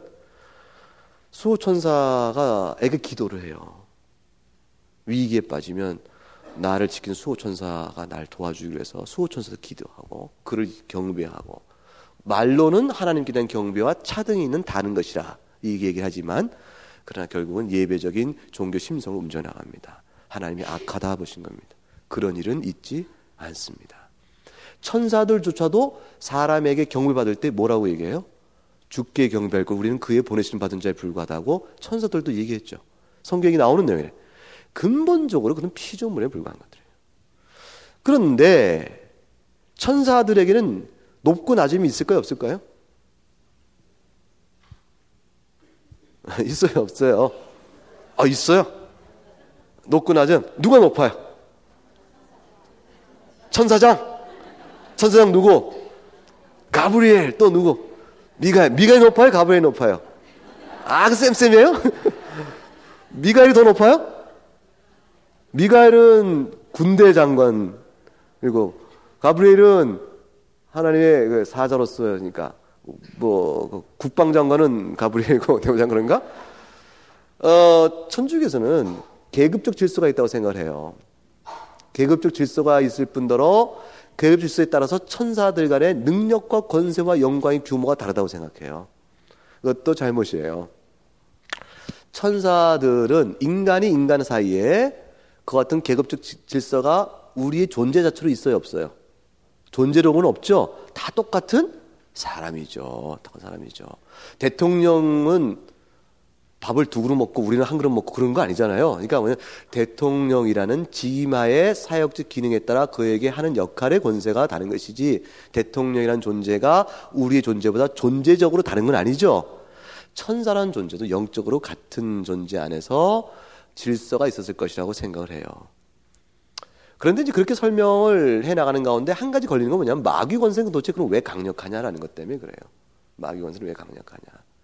수호천사가에게 기도를 해요. 위기에 빠지면 나를 지키는 수호천사가 날 도와주기 위해서 수호천사도 기도하고 그를 경배하고 말로는 하나님께 대한 경배와 차등이 있는 다른 것이라 이 얘기를 하지만 그러나 결국은 예배적인 종교 심성을 움져나갑니다. 하나님이 악하다 보신 겁니다. 그런 일은 있지 않습니다. 천사들조차도 사람에게 경배받을 때 뭐라고 얘기해요? 주께 경배할 것 우리는 그의 보내심 받은 자에 불과하다고 천사들도 얘기했죠. 성경이 나오는 내용이래. 근본적으로 그는 피조물에 불과한 것들이에요. 그런데 천사들에게는 높고 낮음이 있을까요? 없을까요? 있어요? 없어요? 있어요. 높고 낮은. 누가 높아요? 천사장. 천사장 누구? 가브리엘. 또 누구? 미가엘. 미가엘이 높아요? 가브리엘이 높아요? 그 쌤쌤이에요? 미가엘이 더 높아요? 미가엘은 군대 장관, 그리고 가브리엘은 하나님의 그 사자로서니까 국방장관은 가브리엘이고 대우장관인가? 천주교에서는 계급적 질서가 있다고 생각을 해요. 계급적 질서가 있을 뿐더러 계급 질서에 따라서 천사들 간의 능력과 권세와 영광의 규모가 다르다고 생각해요. 그것도 잘못이에요. 천사들은 인간이 인간 사이에 그 같은 계급적 질서가 우리의 존재 자체로 있어요, 없어요? 존재력은 없죠. 다 똑같은 사람이죠. 대통령은 밥을 2그릇 먹고 우리는 1그릇 먹고 그런 거 아니잖아요. 그러니까 뭐냐, 대통령이라는 직임하에 사역적 기능에 따라 그에게 하는 역할의 권세가 다른 것이지, 대통령이라는 존재가 우리의 존재보다 존재적으로 다른 건 아니죠. 천사라는 존재도 영적으로 같은 존재 안에서 질서가 있었을 것이라고 생각을 해요. 그런데 이제 그렇게 설명을 해나가는 가운데 한 가지 걸리는 건 뭐냐면, 마귀 권세는 도대체 그럼 왜 강력하냐라는 것 때문에 그래요. 마귀 권세는 왜 강력하냐.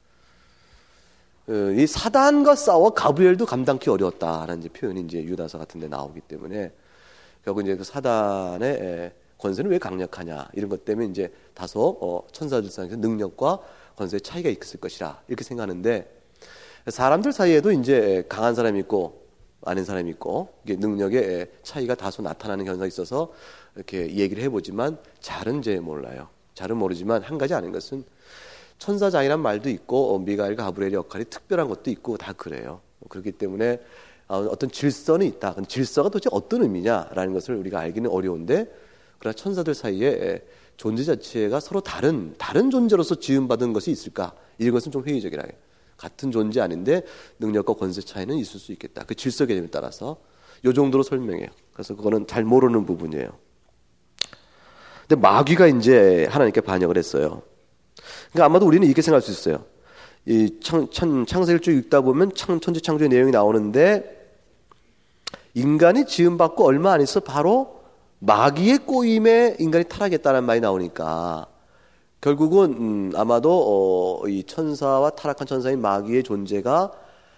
이 사단과 싸워 가브리엘도 감당하기 어려웠다라는 이제 표현이 이제 유다서 같은 데 나오기 때문에, 결국 이제 그 사단의 권세는 왜 강력하냐, 이런 것 때문에 이제 다소 천사들 사이에서 능력과 권세의 차이가 있을 것이라 이렇게 생각하는데, 사람들 사이에도 이제 강한 사람이 있고 아닌 사람이 있고, 이게 능력의 차이가 다소 나타나는 현상이 있어서 이렇게 얘기를 해보지만 잘은 이제 몰라요. 잘은 모르지만 한 가지 아는 것은, 천사장이란 말도 있고 미가엘과 가브리엘의 역할이 특별한 것도 있고 다 그래요. 그렇기 때문에 어떤 질서는 있다. 근데 질서가 도대체 어떤 의미냐라는 것을 우리가 알기는 어려운데, 그러나 천사들 사이에 존재 자체가 서로 다른 존재로서 지음받은 것이 있을까? 이것은 좀 회의적이라 해요. 같은 존재 아닌데 능력과 권세 차이는 있을 수 있겠다. 그 질서 개념에 따라서 이 정도로 설명해요. 그래서 그거는 잘 모르는 부분이에요. 근데 마귀가 이제 하나님께 반역을 했어요. 그러니까 아마도 우리는 이렇게 생각할 수 있어요. 이 창세기를 쭉 읽다 보면 천지 창조의 내용이 나오는데, 인간이 지음받고 얼마 안 있어 바로 마귀의 꼬임에 인간이 타락했다는 말이 나오니까, 결국은 아마도 이 천사와 타락한 천사인 마귀의 존재가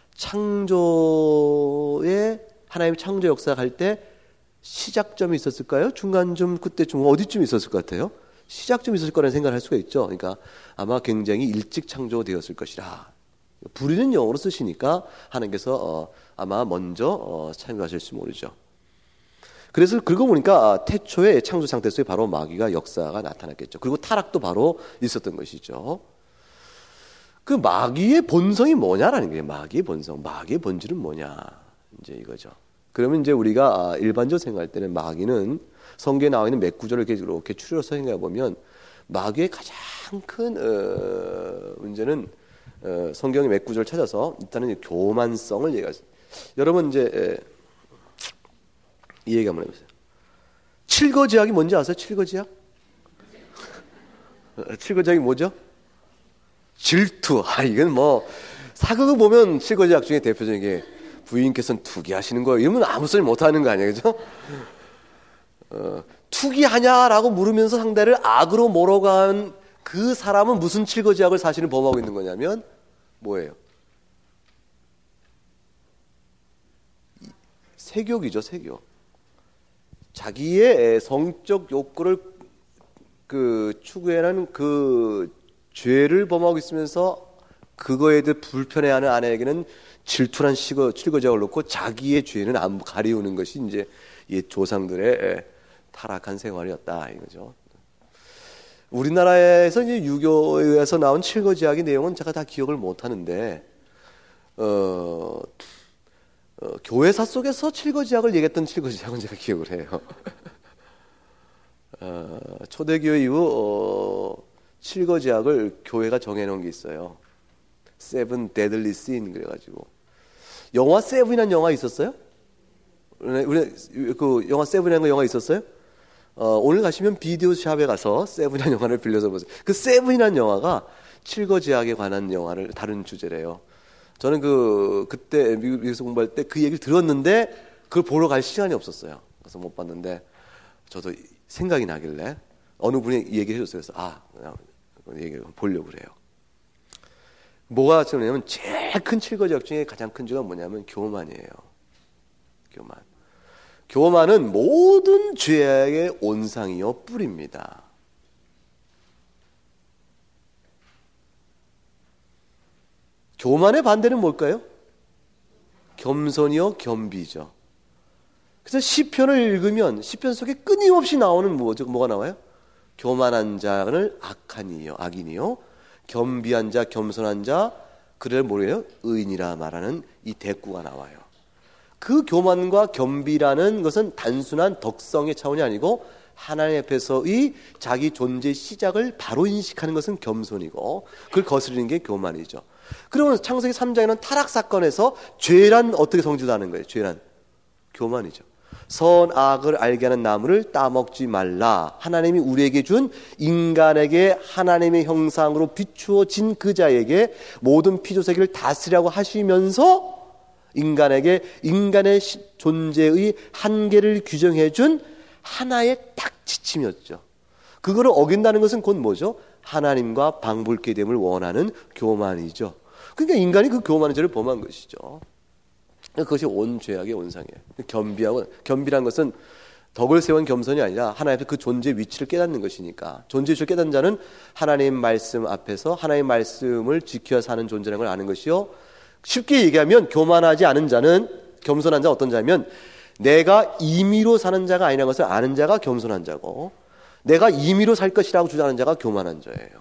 창조의 하나님의 창조 역사가 갈 때 시작점이 있었을까요? 중간점, 그때쯤 어디쯤 있었을 것 같아요? 시작점이 있을 거라는 생각을 할 수가 있죠. 그러니까 아마 굉장히 일찍 창조되었을 것이라. 부리는 영어로 쓰시니까 하나님께서 아마 먼저 창조하실지 모르죠. 그래서 그러고 보니까 태초의 창조 상태 속에 바로 마귀가 역사가 나타났겠죠. 그리고 타락도 바로 있었던 것이죠. 그 마귀의 본성이 뭐냐라는 거예요. 마귀의 본성, 마귀의 본질은 뭐냐, 이제 이거죠. 그러면 이제 우리가 일반적으로 생각할 때는 마귀는 성경에 나와 있는 몇 구절을 이렇게 추려서 생각해 보면, 마귀의 가장 큰 문제는 성경의 몇 구절을 찾아서 일단은 교만성을 얘기하죠. 여러분 이제 이 얘기 한번 해보세요. 칠거지약이 뭔지 아세요? 칠거지약? 칠거지약이 뭐죠? 질투. 이건 뭐 사극을 보면 칠거지약 중에 대표적인 게, 부인께서는 투기하시는 거예요. 이러면 아무 소리 못하는 거 아니에요, 그죠? 투기하냐라고 물으면서 상대를 악으로 몰아간 그 사람은 무슨 칠거지약을 사실은 범하고 있는 거냐면 뭐예요? 세욕이죠, 세욕. 자기의 성적 욕구를 추구해내는 그 죄를 범하고 있으면서 그거에 대해 불편해하는 아내에게는 질투란 칠거지약을 놓고 자기의 죄는 안 가리우는 것이 이제 이 조상들의 타락한 생활이었다, 이거죠. 우리나라에서 이제 유교에서 나온 칠거지약의 내용은 제가 다 기억을 못 하는데, 교회사 속에서 칠거지약을 얘기했던 칠거지약은 제가 기억을 해요. 초대교회 이후 칠거지약을 교회가 정해놓은 게 있어요. Seven Deadly Sin 그래가지고. 영화 세븐이라는 영화 있었어요? 우리 그 영화 세븐이라는 영화 있었어요? 오늘 가시면 비디오 샵에 가서 세븐이라는 영화를 빌려서 보세요. 그 세븐이라는 영화가 칠거지약에 관한 영화를 다룬 주제래요. 저는 그때 미국에서 공부할 때 그 얘기를 들었는데 그걸 보러 갈 시간이 없었어요. 그래서 못 봤는데 저도 생각이 나길래 어느 분이 얘기를 해줬어요. 그래서 그냥 얘기를 보려고 그래요. 뭐가 지냐면 제일 큰 7거지약 중에 가장 큰 죄가 뭐냐면 교만이에요. 교만. 교만은 모든 죄악의 온상이요 뿌리입니다. 교만의 반대는 뭘까요? 겸손이요 겸비죠. 그래서 시편을 읽으면 시편 속에 끊임없이 나오는 뭐가 나와요? 교만한 자를 악인이요 겸비한 자 겸손한 자 그를 뭐래요? 의인이라 말하는 이 대꾸가 나와요. 그 교만과 겸비라는 것은 단순한 덕성의 차원이 아니고 하나님 앞에서의 자기 존재의 시작을 바로 인식하는 것은 겸손이고 그걸 거스르는 게 교만이죠. 그러면 창세기 3장에는 타락 사건에서 죄란 어떻게 성질하는 거예요? 죄란 교만이죠. 선악을 알게 하는 나무를 따먹지 말라. 하나님이 우리에게 준 인간에게 하나님의 형상으로 비추어진 그 자에게 모든 피조세계를 다스리라고 하시면서 인간에게 인간의 존재의 한계를 규정해 준 하나의 딱 지침이었죠. 그거를 어긴다는 것은 곧 뭐죠? 하나님과 방불케 됨을 원하는 교만이죠. 그러니까 인간이 그 교만의 죄를 범한 것이죠. 그것이 온 죄악의 온상이에요. 겸비란 것은 덕을 세운 겸손이 아니라 하나님 앞에 그 존재의 위치를 깨닫는 것이니까 존재의 위치를 깨닫는 자는 하나님 말씀 앞에서 하나님 말씀을 지켜야 사는 존재라는 걸 아는 것이요. 쉽게 얘기하면 교만하지 않은 자는 겸손한 자 어떤 자면 내가 임의로 사는 자가 아니라는 것을 아는 자가 겸손한 자고 내가 임의로 살 것이라고 주장하는 자가 교만한 자예요.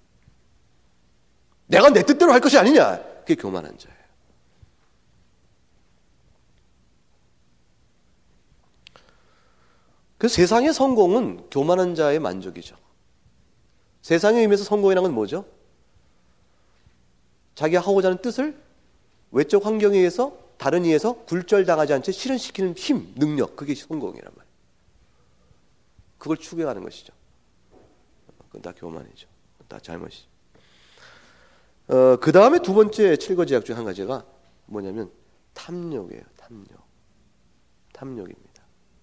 내가 내 뜻대로 할 것이 아니냐 그게 교만한 자예요. 그래서 세상의 성공은 교만한 자의 만족이죠. 세상의 의미에서 성공이라는 건 뭐죠? 자기가 하고자 하는 뜻을 외적 환경에 의해서 다른 이에서 굴절당하지 않게 실현시키는 힘, 능력 그게 성공이란 말이에요. 그걸 추구하는 것이죠. 그건 다 교만이죠. 다 잘못이죠. 그 다음에 두 번째 7거지약 중 한 가지가 뭐냐면 탐욕이에요. 탐욕입니다.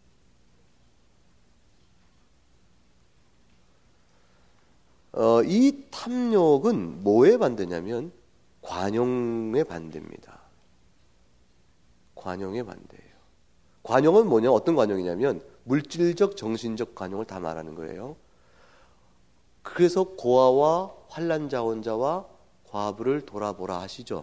이 탐욕은 뭐에 반대냐면 관용의 반대입니다. 관용의 반대예요. 관용은 뭐냐? 어떤 관용이냐면 물질적, 정신적 관용을 다 말하는 거예요. 그래서 고아와 환난자원자와 과부를 돌아보라 하시죠.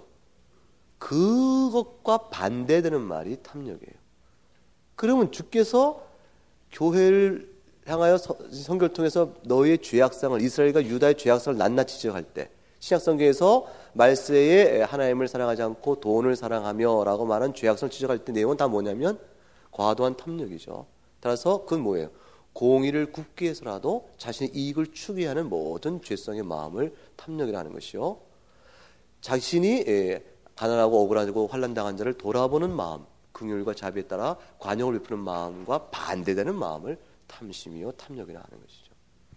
그것과 반대되는 말이 탐욕이에요. 그러면 주께서 교회를 향하여 성경을 통해서 너희의 죄악상을 이스라엘과 유다의 죄악상을 낱낱이 지적할 때 신약성경에서 말세에 하나님을 사랑하지 않고 돈을 사랑하며 라고 말한 죄악성을 지적할 때 내용은 다 뭐냐면 과도한 탐욕이죠. 따라서 그건 뭐예요? 공의를 굽게 해서라도 자신의 이익을 추구하는 모든 죄성의 마음을 탐욕이라는 것이요. 자신이 가난하고 억울하고 환난당한 자를 돌아보는 마음, 긍휼과 자비에 따라 관용을 베푸는 마음과 반대되는 마음을 탐심이요 탐욕이라 하는 것이죠.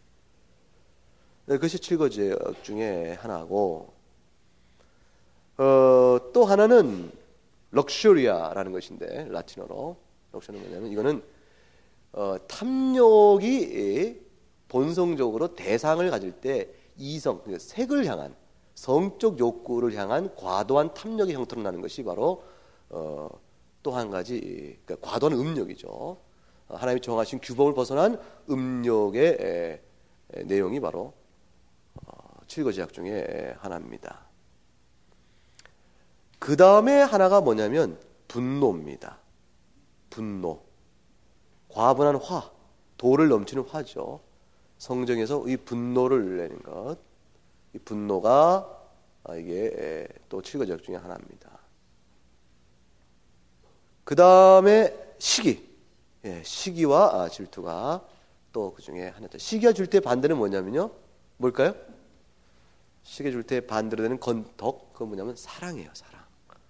그것이 7거지 중에 하나고 또 하나는 럭셔리아라는 것인데 라틴어로 럭셔리는 뭐냐면 이거는 탐욕이 본성적으로 대상을 가질 때 이성, 그러니까 색을 향한 성적 욕구를 향한 과도한 탐욕의 형태로 나는 것이 바로 또 한 가지 그러니까 과도한 음욕이죠. 하나님이 정하신 규범을 벗어난 음욕의 내용이 바로 7거지약 중에 하나입니다. 그 다음에 하나가 뭐냐면 분노입니다. 분노. 과분한 화, 도를 넘치는 화죠. 성경에서 이 분노를 내는 것. 이 분노가 이게 또 7거지약 중에 하나입니다. 그 다음에 시기. 시기와 질투가 또 그 중에 하나죠. 시기와 질투의 반대는 뭐냐면요. 뭘까요? 시기와 질투의 반대로 되는 덕. 그건 뭐냐면 사랑이에요. 사랑.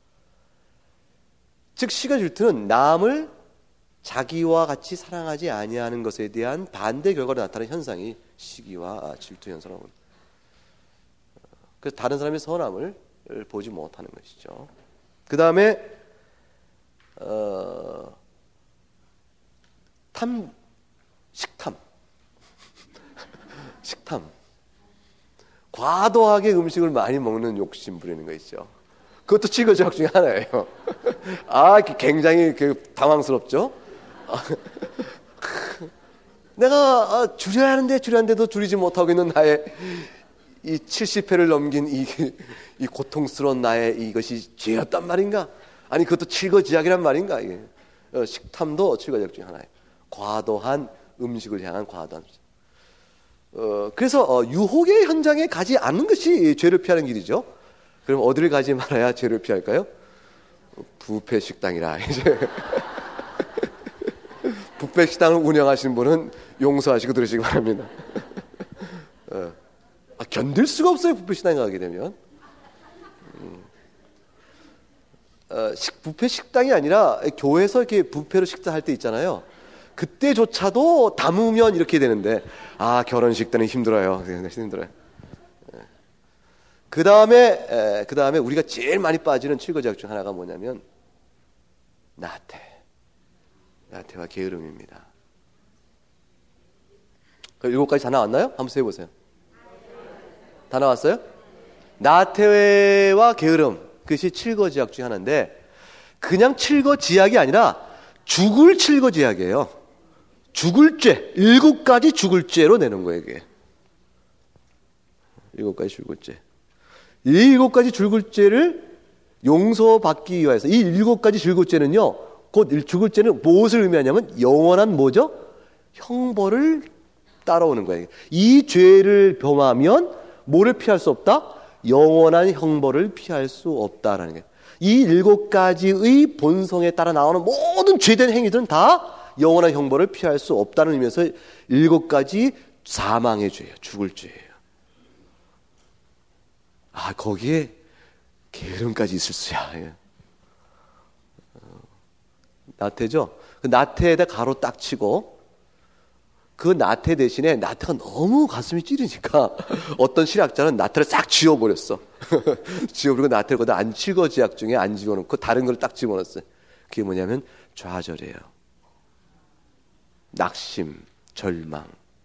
즉 시기와 질투는 남을 자기와 같이 사랑하지 아니하는 것에 대한 반대 결과로 나타나는 현상이 시기와 질투 현상이라고 합니다. 그래서 다른 사람의 선함을 보지 못하는 것이죠. 그 다음에 식탐. 식탐. 과도하게 음식을 많이 먹는 욕심 부리는 거 있죠. 그것도 칠거지약 중에 하나예요. 굉장히 당황스럽죠. 내가 줄여야 하는데도 줄이지 못하고 있는 나의 이 70회를 넘긴 이 고통스러운 나의 이것이 죄였단 말인가? 아니 그것도 칠거지약이란 말인가? 이게. 식탐도 칠거지약 중에 하나예요. 과도한 음식을 향한 과도한 음식. 그래서 유혹의 현장에 가지 않는 것이 죄를 피하는 길이죠. 그럼 어디를 가지 말아야 죄를 피할까요? 뷔페 식당이라. 이제 뷔페 식당을 운영하시는 분은 용서하시고 들으시기 바랍니다. 견딜 수가 없어요. 뷔페 식당에 가게 되면. 뷔페 식당이 아니라 교회에서 이렇게 뷔페로 식사할 때 있잖아요. 그때조차도 담으면 이렇게 되는데 결혼식 때는 힘들어요. 힘들어요. 그 다음에 우리가 제일 많이 빠지는 칠거지약 중 하나가 뭐냐면 나태와 게으름입니다. 7가지 다 나왔나요? 한번 세보세요. 다 나왔어요? 나태와 게으름, 그것이 칠거지약 중 하나인데 그냥 칠거지약이 아니라 죽을 칠거지약이에요. 죽을 죄, 7가지 죽을 죄로 내는 거예요, 이게. 7가지 죽을 죄. 이 7가지 죽을 죄를 용서받기 위해서 이 7가지 죽을 죄는요, 곧 죽을 죄는 무엇을 의미하냐면 영원한 뭐죠? 형벌을 따라오는 거예요. 이 죄를 범하면 뭐를 피할 수 없다? 영원한 형벌을 피할 수 없다라는 거예요. 이 7가지의 본성에 따라 나오는 모든 죄된 행위들은 다 영원한 형벌을 피할 수 없다는 의미에서 7가지 사망의 죄예요. 죽을 죄예요. 거기에 게으름까지 있을 수야. 나태죠? 그 나태에다 가로 딱 치고 그 나태 대신에 나태가 너무 가슴이 찌르니까 어떤 신학자는 나태를 싹 지워버렸어. 지워버리고 나태를 거기다 안 칠거지약 중에 안 집어넣고 다른 걸 딱 집어넣었어요. 그게 뭐냐면 좌절이에요. 낙심, 절망.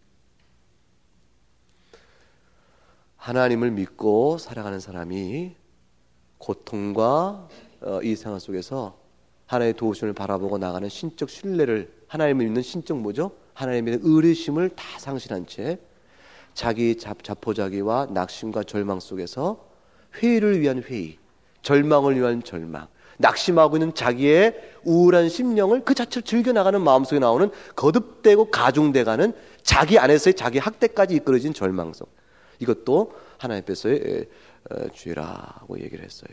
하나님을 믿고 살아가는 사람이 고통과 이 생활 속에서 하나님의 도우심을 바라보고 나가는 신적 신뢰를, 하나님을 믿는 신적 뭐죠? 하나님의 의리심을 다 상실한 채 자기 자포자기와 낙심과 절망 속에서 회의를 위한 회의, 절망을 위한 절망, 낙심하고 있는 자기의 우울한 심령을 그 자체를 즐겨나가는 마음속에 나오는 거듭되고 가중돼가는 자기 안에서의 자기 학대까지 이끌어진 절망성, 이것도 하나님 앞에서의 죄라고 얘기를 했어요.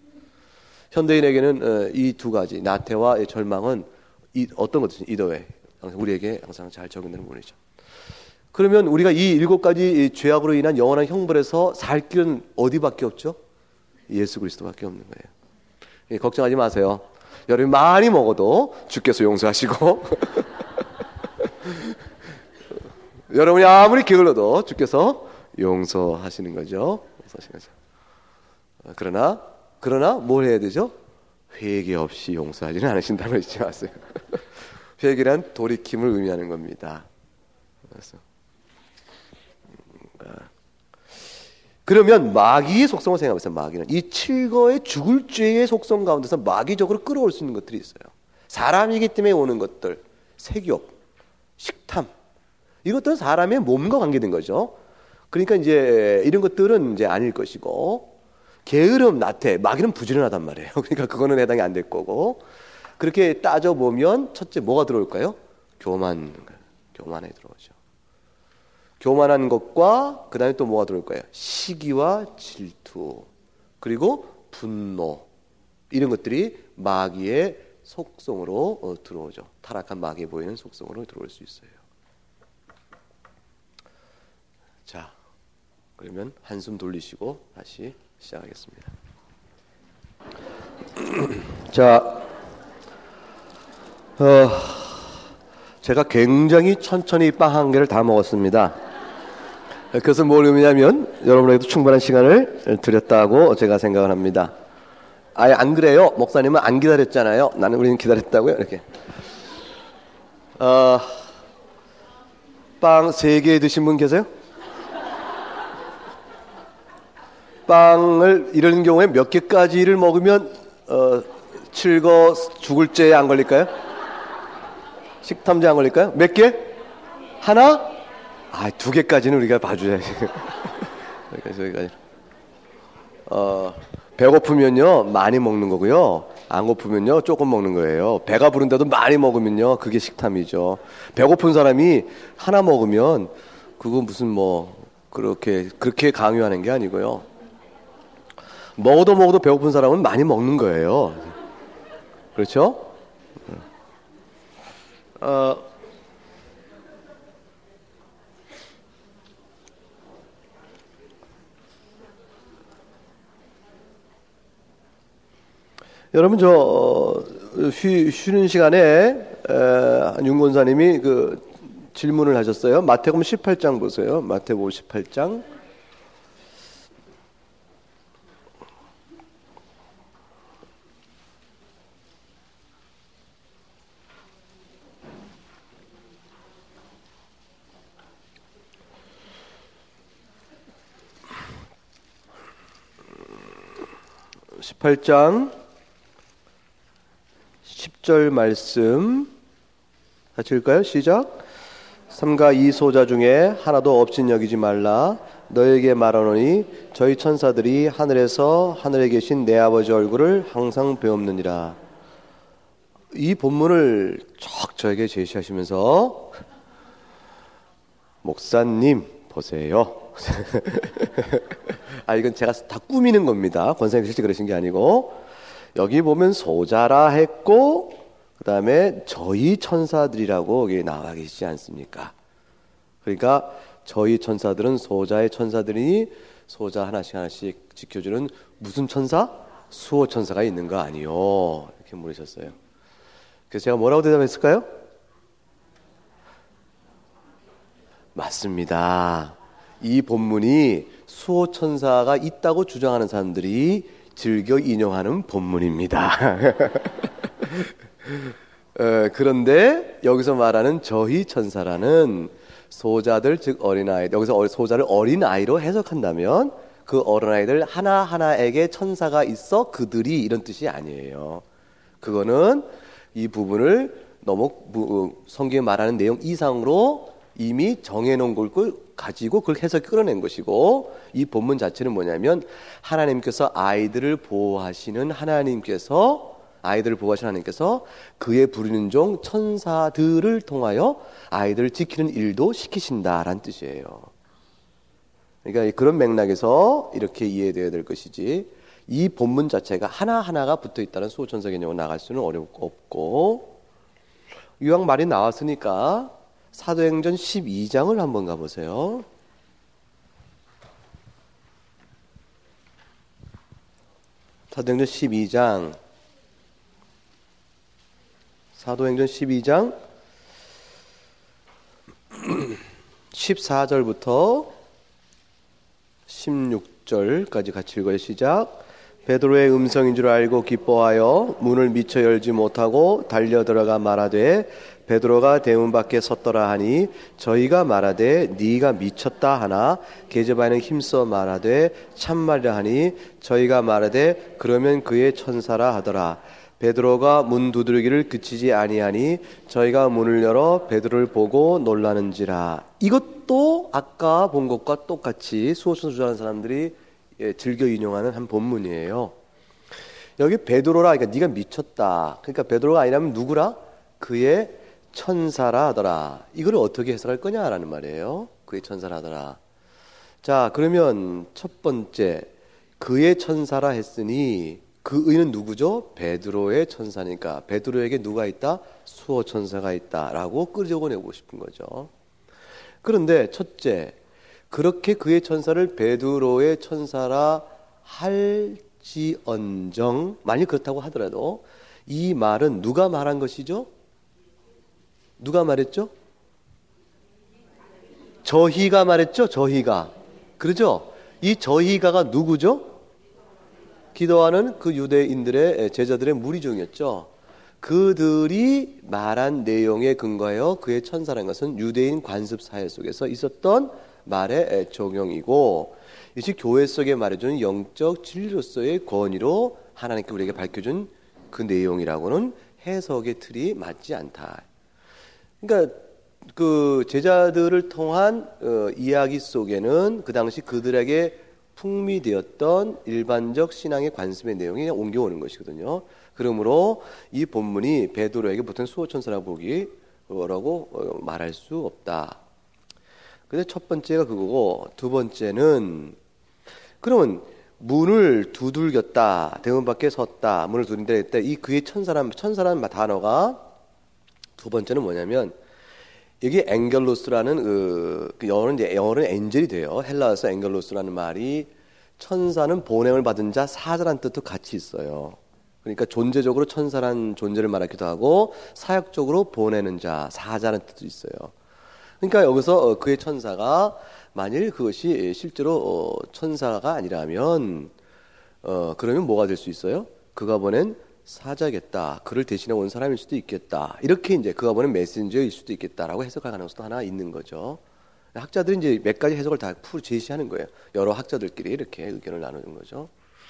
현대인에게는 이 2가지 나태와 절망은 어떤 것이죠? 이더웨이, 우리에게 항상 잘 적용되는 부분이죠. 그러면 우리가 이 7가지 죄악으로 인한 영원한 형벌에서 살 길은 어디밖에 없죠? 예수 그리스도밖에 없는 거예요. 걱정하지 마세요. 여러분이 많이 먹어도 주께서 용서하시고 여러분이 아무리 게을러도 주께서 용서하시는 거죠. 그러나 뭘 해야 되죠? 회개 없이 용서하지는 않으신다고 잊지 마세요. 회개란 돌이킴을 의미하는 겁니다. 그러면 마귀의 속성을 생각해보세요. 마귀는 이 칠거의 죽을 죄의 속성 가운데서 마귀적으로 끌어올 수 있는 것들이 있어요. 사람이기 때문에 오는 것들, 색욕, 식탐, 이것들은 사람의 몸과 관계된 거죠. 그러니까 이제 이런 것들은 이제 아닐 것이고, 게으름, 나태, 마귀는 부지런하단 말이에요. 그러니까 그거는 해당이 안 될 거고, 그렇게 따져보면 첫째 뭐가 들어올까요? 교만에 들어오죠. 교만한 것과 그 다음에 또 뭐가 들어올 거예요? 시기와 질투, 그리고 분노, 이런 것들이 마귀의 속성으로 들어오죠. 타락한 마귀에 보이는 속성으로 들어올 수 있어요. 자, 그러면 한숨 돌리시고 다시 시작하겠습니다. 자, 제가 굉장히 천천히 빵 한 개를 다 먹었습니다. 그것은 뭘 의미냐면 여러분에게도 충분한 시간을 드렸다고 제가 생각을 합니다. 아예 안 그래요? 목사님은 안 기다렸잖아요. 우리는 기다렸다고요? 이렇게. 빵 3개 드신 분 계세요? 빵을 이런 경우에 몇 개까지를 먹으면 칠거 죽을 죄에 안 걸릴까요? 식탐제 안 걸릴까요? 몇 개? 하나? 2개까지는 우리가 봐줘야지. 여기까지. 배고프면요 많이 먹는 거고요. 안 고프면요 조금 먹는 거예요. 배가 부른데도 많이 먹으면요 그게 식탐이죠. 배고픈 사람이 하나 먹으면 그거 무슨 그렇게 강요하는 게 아니고요. 먹어도 배고픈 사람은 많이 먹는 거예요. 그렇죠? 여러분 쉬는 시간에 윤 권사님이 질문을 하셨어요. 마태복음 18장 보세요. 마태복음 18장. (18장) 10절 말씀 같이 읽을까요? 시작. 삼가 이 소자 중에 하나도 업신여기지 말라. 너에게 말하노니 저희 천사들이 하늘에서 하늘에 계신 내 아버지 얼굴을 항상 배웁느니라. 이 본문을 쭉 저에게 제시하시면서 목사님 보세요. 이건 제가 다 꾸미는 겁니다. 권사님 실제 그러신 게 아니고, 여기 보면 소자라 했고 그 다음에 저희 천사들이라고 여기 나와 계시지 않습니까? 그러니까 저희 천사들은 소자의 천사들이니 소자 하나씩 지켜주는 무슨 천사? 수호 천사가 있는 거 아니요? 이렇게 물으셨어요. 그래서 제가 뭐라고 대답했을까요? 맞습니다. 이 본문이 수호 천사가 있다고 주장하는 사람들이 즐겨 인용하는 본문입니다. 그런데 여기서 말하는 저희 천사라는 소자들, 즉 어린아이, 여기서 소자를 어린아이로 해석한다면 그 어린아이들 하나하나에게 천사가 있어 그들이 이런 뜻이 아니에요. 그거는 이 부분을 너무 성경에 말하는 내용 이상으로 이미 정해놓은 걸 가지고 그걸 해서 끌어낸 것이고, 이 본문 자체는 뭐냐면 하나님께서 아이들을 보호하시는 하나님께서 그의 부르는 종 천사들을 통하여 아이들을 지키는 일도 시키신다라는 뜻이에요. 그러니까 그런 맥락에서 이렇게 이해되어야 될 것이지, 이 본문 자체가 하나하나가 붙어있다는 수호천사 개념으로 나갈 수는 없고, 이왕 말이 나왔으니까 사도행전 12장을 한번 가보세요. 사도행전 12장 14절부터 16절까지 같이 읽어요. 시작. 베드로의 음성인 줄 알고 기뻐하여 문을 미처 열지 못하고 달려 들어가 말하되, 베드로가 대문 밖에 섰더라 하니 저희가 말하되 네가 미쳤다 하나, 계집아이는 힘써 말하되 참말이라 하니 저희가 말하되 그러면 그의 천사라 하더라. 베드로가 문 두드리기를 그치지 아니하니 저희가 문을 열어 베드로를 보고 놀라는지라. 이것도 아까 본 것과 똑같이 수호천사 주장하는 사람들이 즐겨 인용하는 한 본문이에요. 여기 베드로라, 그러니까 네가 미쳤다. 그러니까 베드로가 아니라면 누구라? 그의 천사라 하더라. 이걸 어떻게 해석할 거냐라는 말이에요. 그의 천사라 하더라. 자, 그러면 첫 번째, 그의 천사라 했으니 그 의는 누구죠? 베드로의 천사니까 베드로에게 누가 있다? 수호 천사가 있다라고 끄집어내고 싶은 거죠. 그런데 첫째, 그렇게 그의 천사를 베드로의 천사라 할지언정, 만일 그렇다고 하더라도 이 말은 누가 말한 것이죠? 누가 말했죠? 저희가 말했죠. 저희가. 그러죠? 이 저희가가 누구죠? 기도하는 그 유대인들의 제자들의 무리종이었죠. 그들이 말한 내용에 근거하여 그의 천사라는 것은 유대인 관습 사회 속에서 있었던 말의 적용이고, 이것이 교회 속에 말해주는 영적 진리로서의 권위로 하나님께 우리에게 밝혀준 그 내용이라고는 해석의 틀이 맞지 않다. 그러니까 그 제자들을 통한 이야기 속에는 그 당시 그들에게 풍미되었던 일반적 신앙의 관습의 내용이 옮겨오는 것이거든요. 그러므로 이 본문이 베드로에게 보통 수호천사라고 보기라고 말할 수 없다. 근데 첫 번째가 그거고, 두 번째는 그러면 문을 두들겼다, 대문 밖에 섰다, 문을 두드린다 했다. 이 그의 천사라는 단어가 두 번째는 뭐냐면, 여기 앵겔로스라는 그 영어로는 엔젤이 돼요. 헬라어에서 앵겔로스라는 말이 천사는 보냄을 받은 자, 사자란 뜻도 같이 있어요. 그러니까 존재적으로 천사란 존재를 말하기도 하고 사역적으로 보내는 자, 사자라는 뜻도 있어요. 그러니까 여기서 그의 천사가 만일 그것이 실제로 천사가 아니라면 그러면 뭐가 될 수 있어요? 그가 보낸 사자겠다. 그를 대신해 온 사람일 수도 있겠다. 이렇게 이제 그가 보낸 메신저일 수도 있겠다라고 해석할 가능성도 하나 있는 거죠. 학자들이 이제 몇 가지 해석을 다 제시하는 거예요. 여러 학자들끼리 이렇게 의견을 나누는 거죠.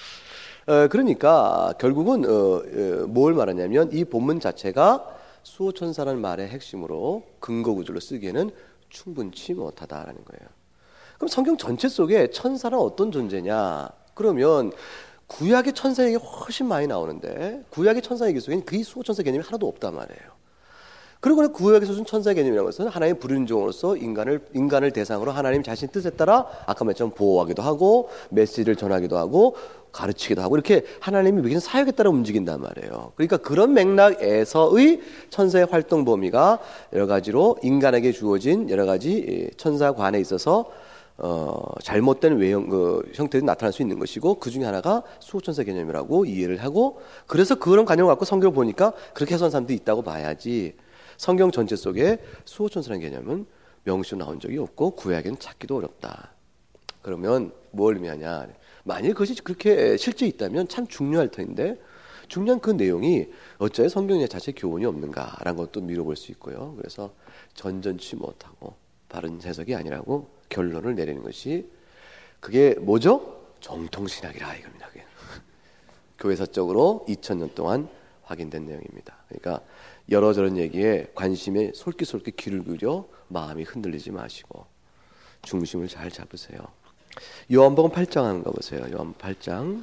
그러니까 결국은 뭘 말하냐면 이 본문 자체가 수호천사라는 말의 핵심으로 근거 구절로 쓰기에는 충분치 못하다라는 거예요. 그럼 성경 전체 속에 천사는 어떤 존재냐? 그러면 구약의 천사 얘기 훨씬 많이 나오는데 구약의 천사 얘기 속에는 그 수호천사 개념이 하나도 없단 말이에요. 그리고 구약에서 준 천사 개념이라는 것은 하나님의 부르는 종으로서 인간을 대상으로 하나님 자신 뜻에 따라 아까 말처럼 보호하기도 하고 메시지를 전하기도 하고 가르치기도 하고 이렇게 하나님이 먹이는 사역에 따라 움직인단 말이에요. 그러니까 그런 맥락에서의 천사의 활동 범위가 여러 가지로 인간에게 주어진 여러 가지 천사관에 있어서 잘못된 외형 형태들이 나타날 수 있는 것이고 그 중에 하나가 수호천사 개념이라고 이해를 하고 그래서 그런 관념을 갖고 성경을 보니까 그렇게 해석한 사람들이 있다고 봐야지 성경 전체 속에 수호천사라는 개념은 명시로 나온 적이 없고 구약에는 찾기도 어렵다. 그러면 뭘 의미하냐? 만일 그것이 그렇게 실제 있다면 참 중요할 텐데 중요한 그 내용이 어쩌면 성경 자체 교훈이 없는가라는 것도 미뤄볼 수 있고요. 그래서 전전치 못하고 바른 해석이 아니라고 결론을 내리는 것이 그게 뭐죠? 정통신학이라 이겁니다. 교회사적으로 2000년 동안 확인된 내용입니다. 그러니까 여러저런 얘기에 관심에 솔깃솔깃 귀를 기울여 마음이 흔들리지 마시고 중심을 잘 잡으세요. 요한복음 8장 한번 가보세요. 요한복음 8장.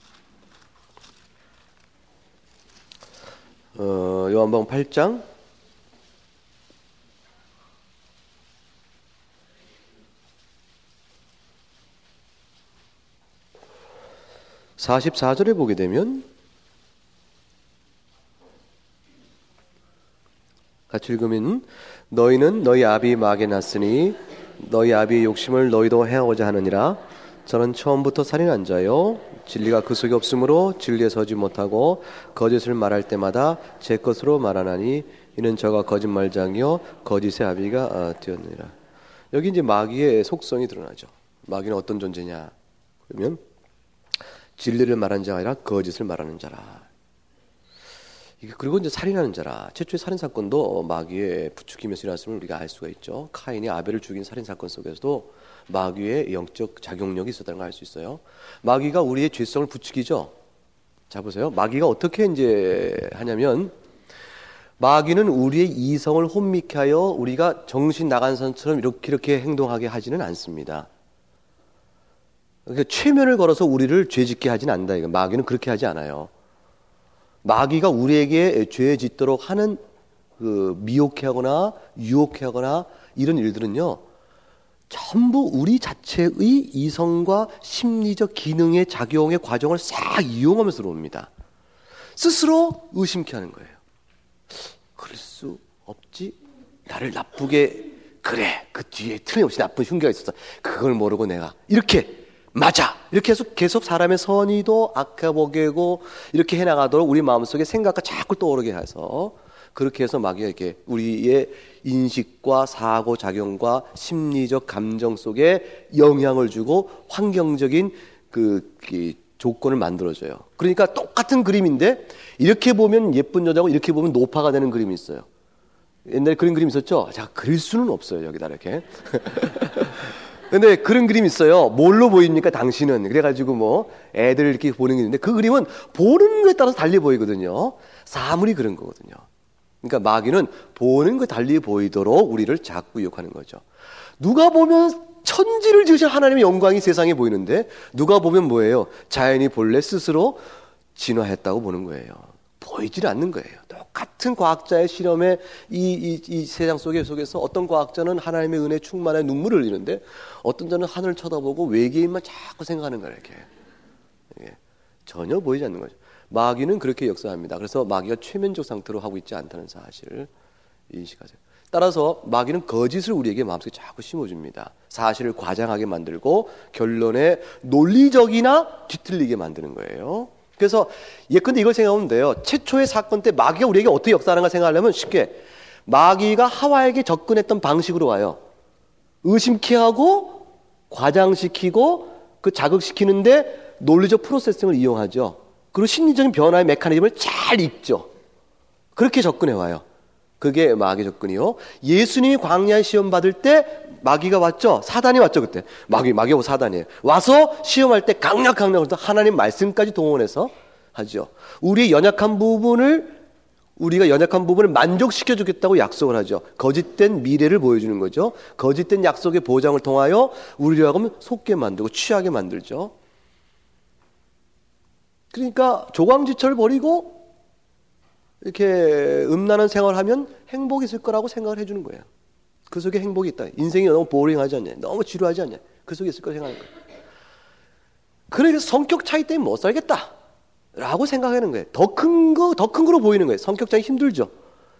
요한복음 8장 44절에 보게 되면 같이 읽으면 너희는 너희 아비 마게 났으니 너희 아비의 욕심을 너희도 행하고자 하느니라. 저는 처음부터 살인한 자요 진리가 그 속에 없으므로 진리에 서지 못하고 거짓을 말할 때마다 제 것으로 말하나니 이는 저가 거짓말장이요 거짓의 아비가 되었느니라. 여기 이제 마귀의 속성이 드러나죠. 마귀는 어떤 존재냐? 그러면 진리를 말하는 자가 아니라 거짓을 말하는 자라. 그리고 이제 살인하는 자라. 최초의 살인 사건도 마귀의 부추기면서 일어났음을 우리가 알 수가 있죠. 카인이 아벨을 죽인 살인 사건 속에서도 마귀의 영적 작용력이 있었다는 걸 알 수 있어요. 마귀가 우리의 죄성을 부추기죠. 자 보세요. 마귀가 어떻게 이제 하냐면 마귀는 우리의 이성을 혼미케 하여 우리가 정신 나간 사람처럼 이렇게 행동하게 하지는 않습니다. 그러니까 최면을 걸어서 우리를 죄짓게 하지는 않는다. 이거 마귀는 그렇게 하지 않아요. 마귀가 우리에게 죄 짓도록 하는 그 미혹해 하거나 유혹해 하거나 이런 일들은요 전부 우리 자체의 이성과 심리적 기능의 작용의 과정을 싹 이용하면서 옵니다. 스스로 의심케 하는 거예요. 그럴 수 없지. 나를 나쁘게 그래 그 뒤에 틀림없이 나쁜 흉기가 있었어. 그걸 모르고 내가 이렇게 맞아 이렇게 해서 계속 사람의 선의도 악해보게고 이렇게 해나가도록 우리 마음속에 생각과 자꾸 떠오르게 해서 그렇게 해서 마귀가 이렇게 우리의 인식과 사고작용과 심리적 감정 속에 영향을 주고 환경적인 그 조건을 만들어줘요. 그러니까 똑같은 그림인데 이렇게 보면 예쁜 여자고 이렇게 보면 노파가 되는 그림이 있어요. 옛날에 그런 그림 있었죠? 자, 그릴 수는 없어요. 여기다 이렇게. 근데 그런 그림 있어요. 뭘로 보입니까 당신은? 그래가지고 뭐 애들 이렇게 보는 게 있는데 그 그림은 보는 거에 따라서 달리 보이거든요. 사물이 그런 거거든요. 그러니까 마귀는 보는 거 달리 보이도록 우리를 자꾸 유혹하는 거죠. 누가 보면 천지를 지으신 하나님의 영광이 세상에 보이는데 누가 보면 뭐예요? 자연이 본래 스스로 진화했다고 보는 거예요. 보이질 않는 거예요. 똑같은 과학자의 실험에 이 세상 속에서 어떤 과학자는 하나님의 은혜 충만한 눈물을 흘리는데 어떤 자는 하늘을 쳐다보고 외계인만 자꾸 생각하는 거예요. 이렇게. 전혀 보이지 않는 거죠. 마귀는 그렇게 역사합니다. 그래서 마귀가 최면적 상태로 하고 있지 않다는 사실을 인식하세요. 따라서 마귀는 거짓을 우리에게 마음속에 자꾸 심어줍니다. 사실을 과장하게 만들고 결론에 논리적이나 뒤틀리게 만드는 거예요. 그래서 예컨대 이걸 생각하면 돼요. 최초의 사건 때 마귀가 우리에게 어떻게 역사하는가 생각하려면 쉽게 마귀가 하와에게 접근했던 방식으로 와요. 의심케 하고 과장시키고 그 자극시키는데 논리적 프로세싱을 이용하죠. 그리고 심리적인 변화의 메커니즘을 잘 읽죠. 그렇게 접근해 와요. 그게 마귀 접근이요. 예수님이 광야에 시험 받을 때 마귀가 왔죠. 사단이 왔죠 그때. 마귀하고 사단이에요. 와서 시험할 때 강력해서 하나님 말씀까지 동원해서 하죠. 우리가 연약한 부분을 만족시켜 주겠다고 약속을 하죠. 거짓된 미래를 보여주는 거죠. 거짓된 약속의 보장을 통하여 우리를 하면 속게 만들고 취하게 만들죠. 그러니까 조광지철 버리고 이렇게 음란한 생활을 하면 행복이 있을 거라고 생각을 해주는 거예요. 그 속에 행복이 있다. 인생이 너무 보링하지 않냐, 너무 지루하지 않냐, 그 속에 있을 거라고 생각하는 거예요. 그래서 성격 차이 때문에 못 살겠다 라고 생각하는 거예요. 더 큰 거로 보이는 거예요. 성격 차이 힘들죠.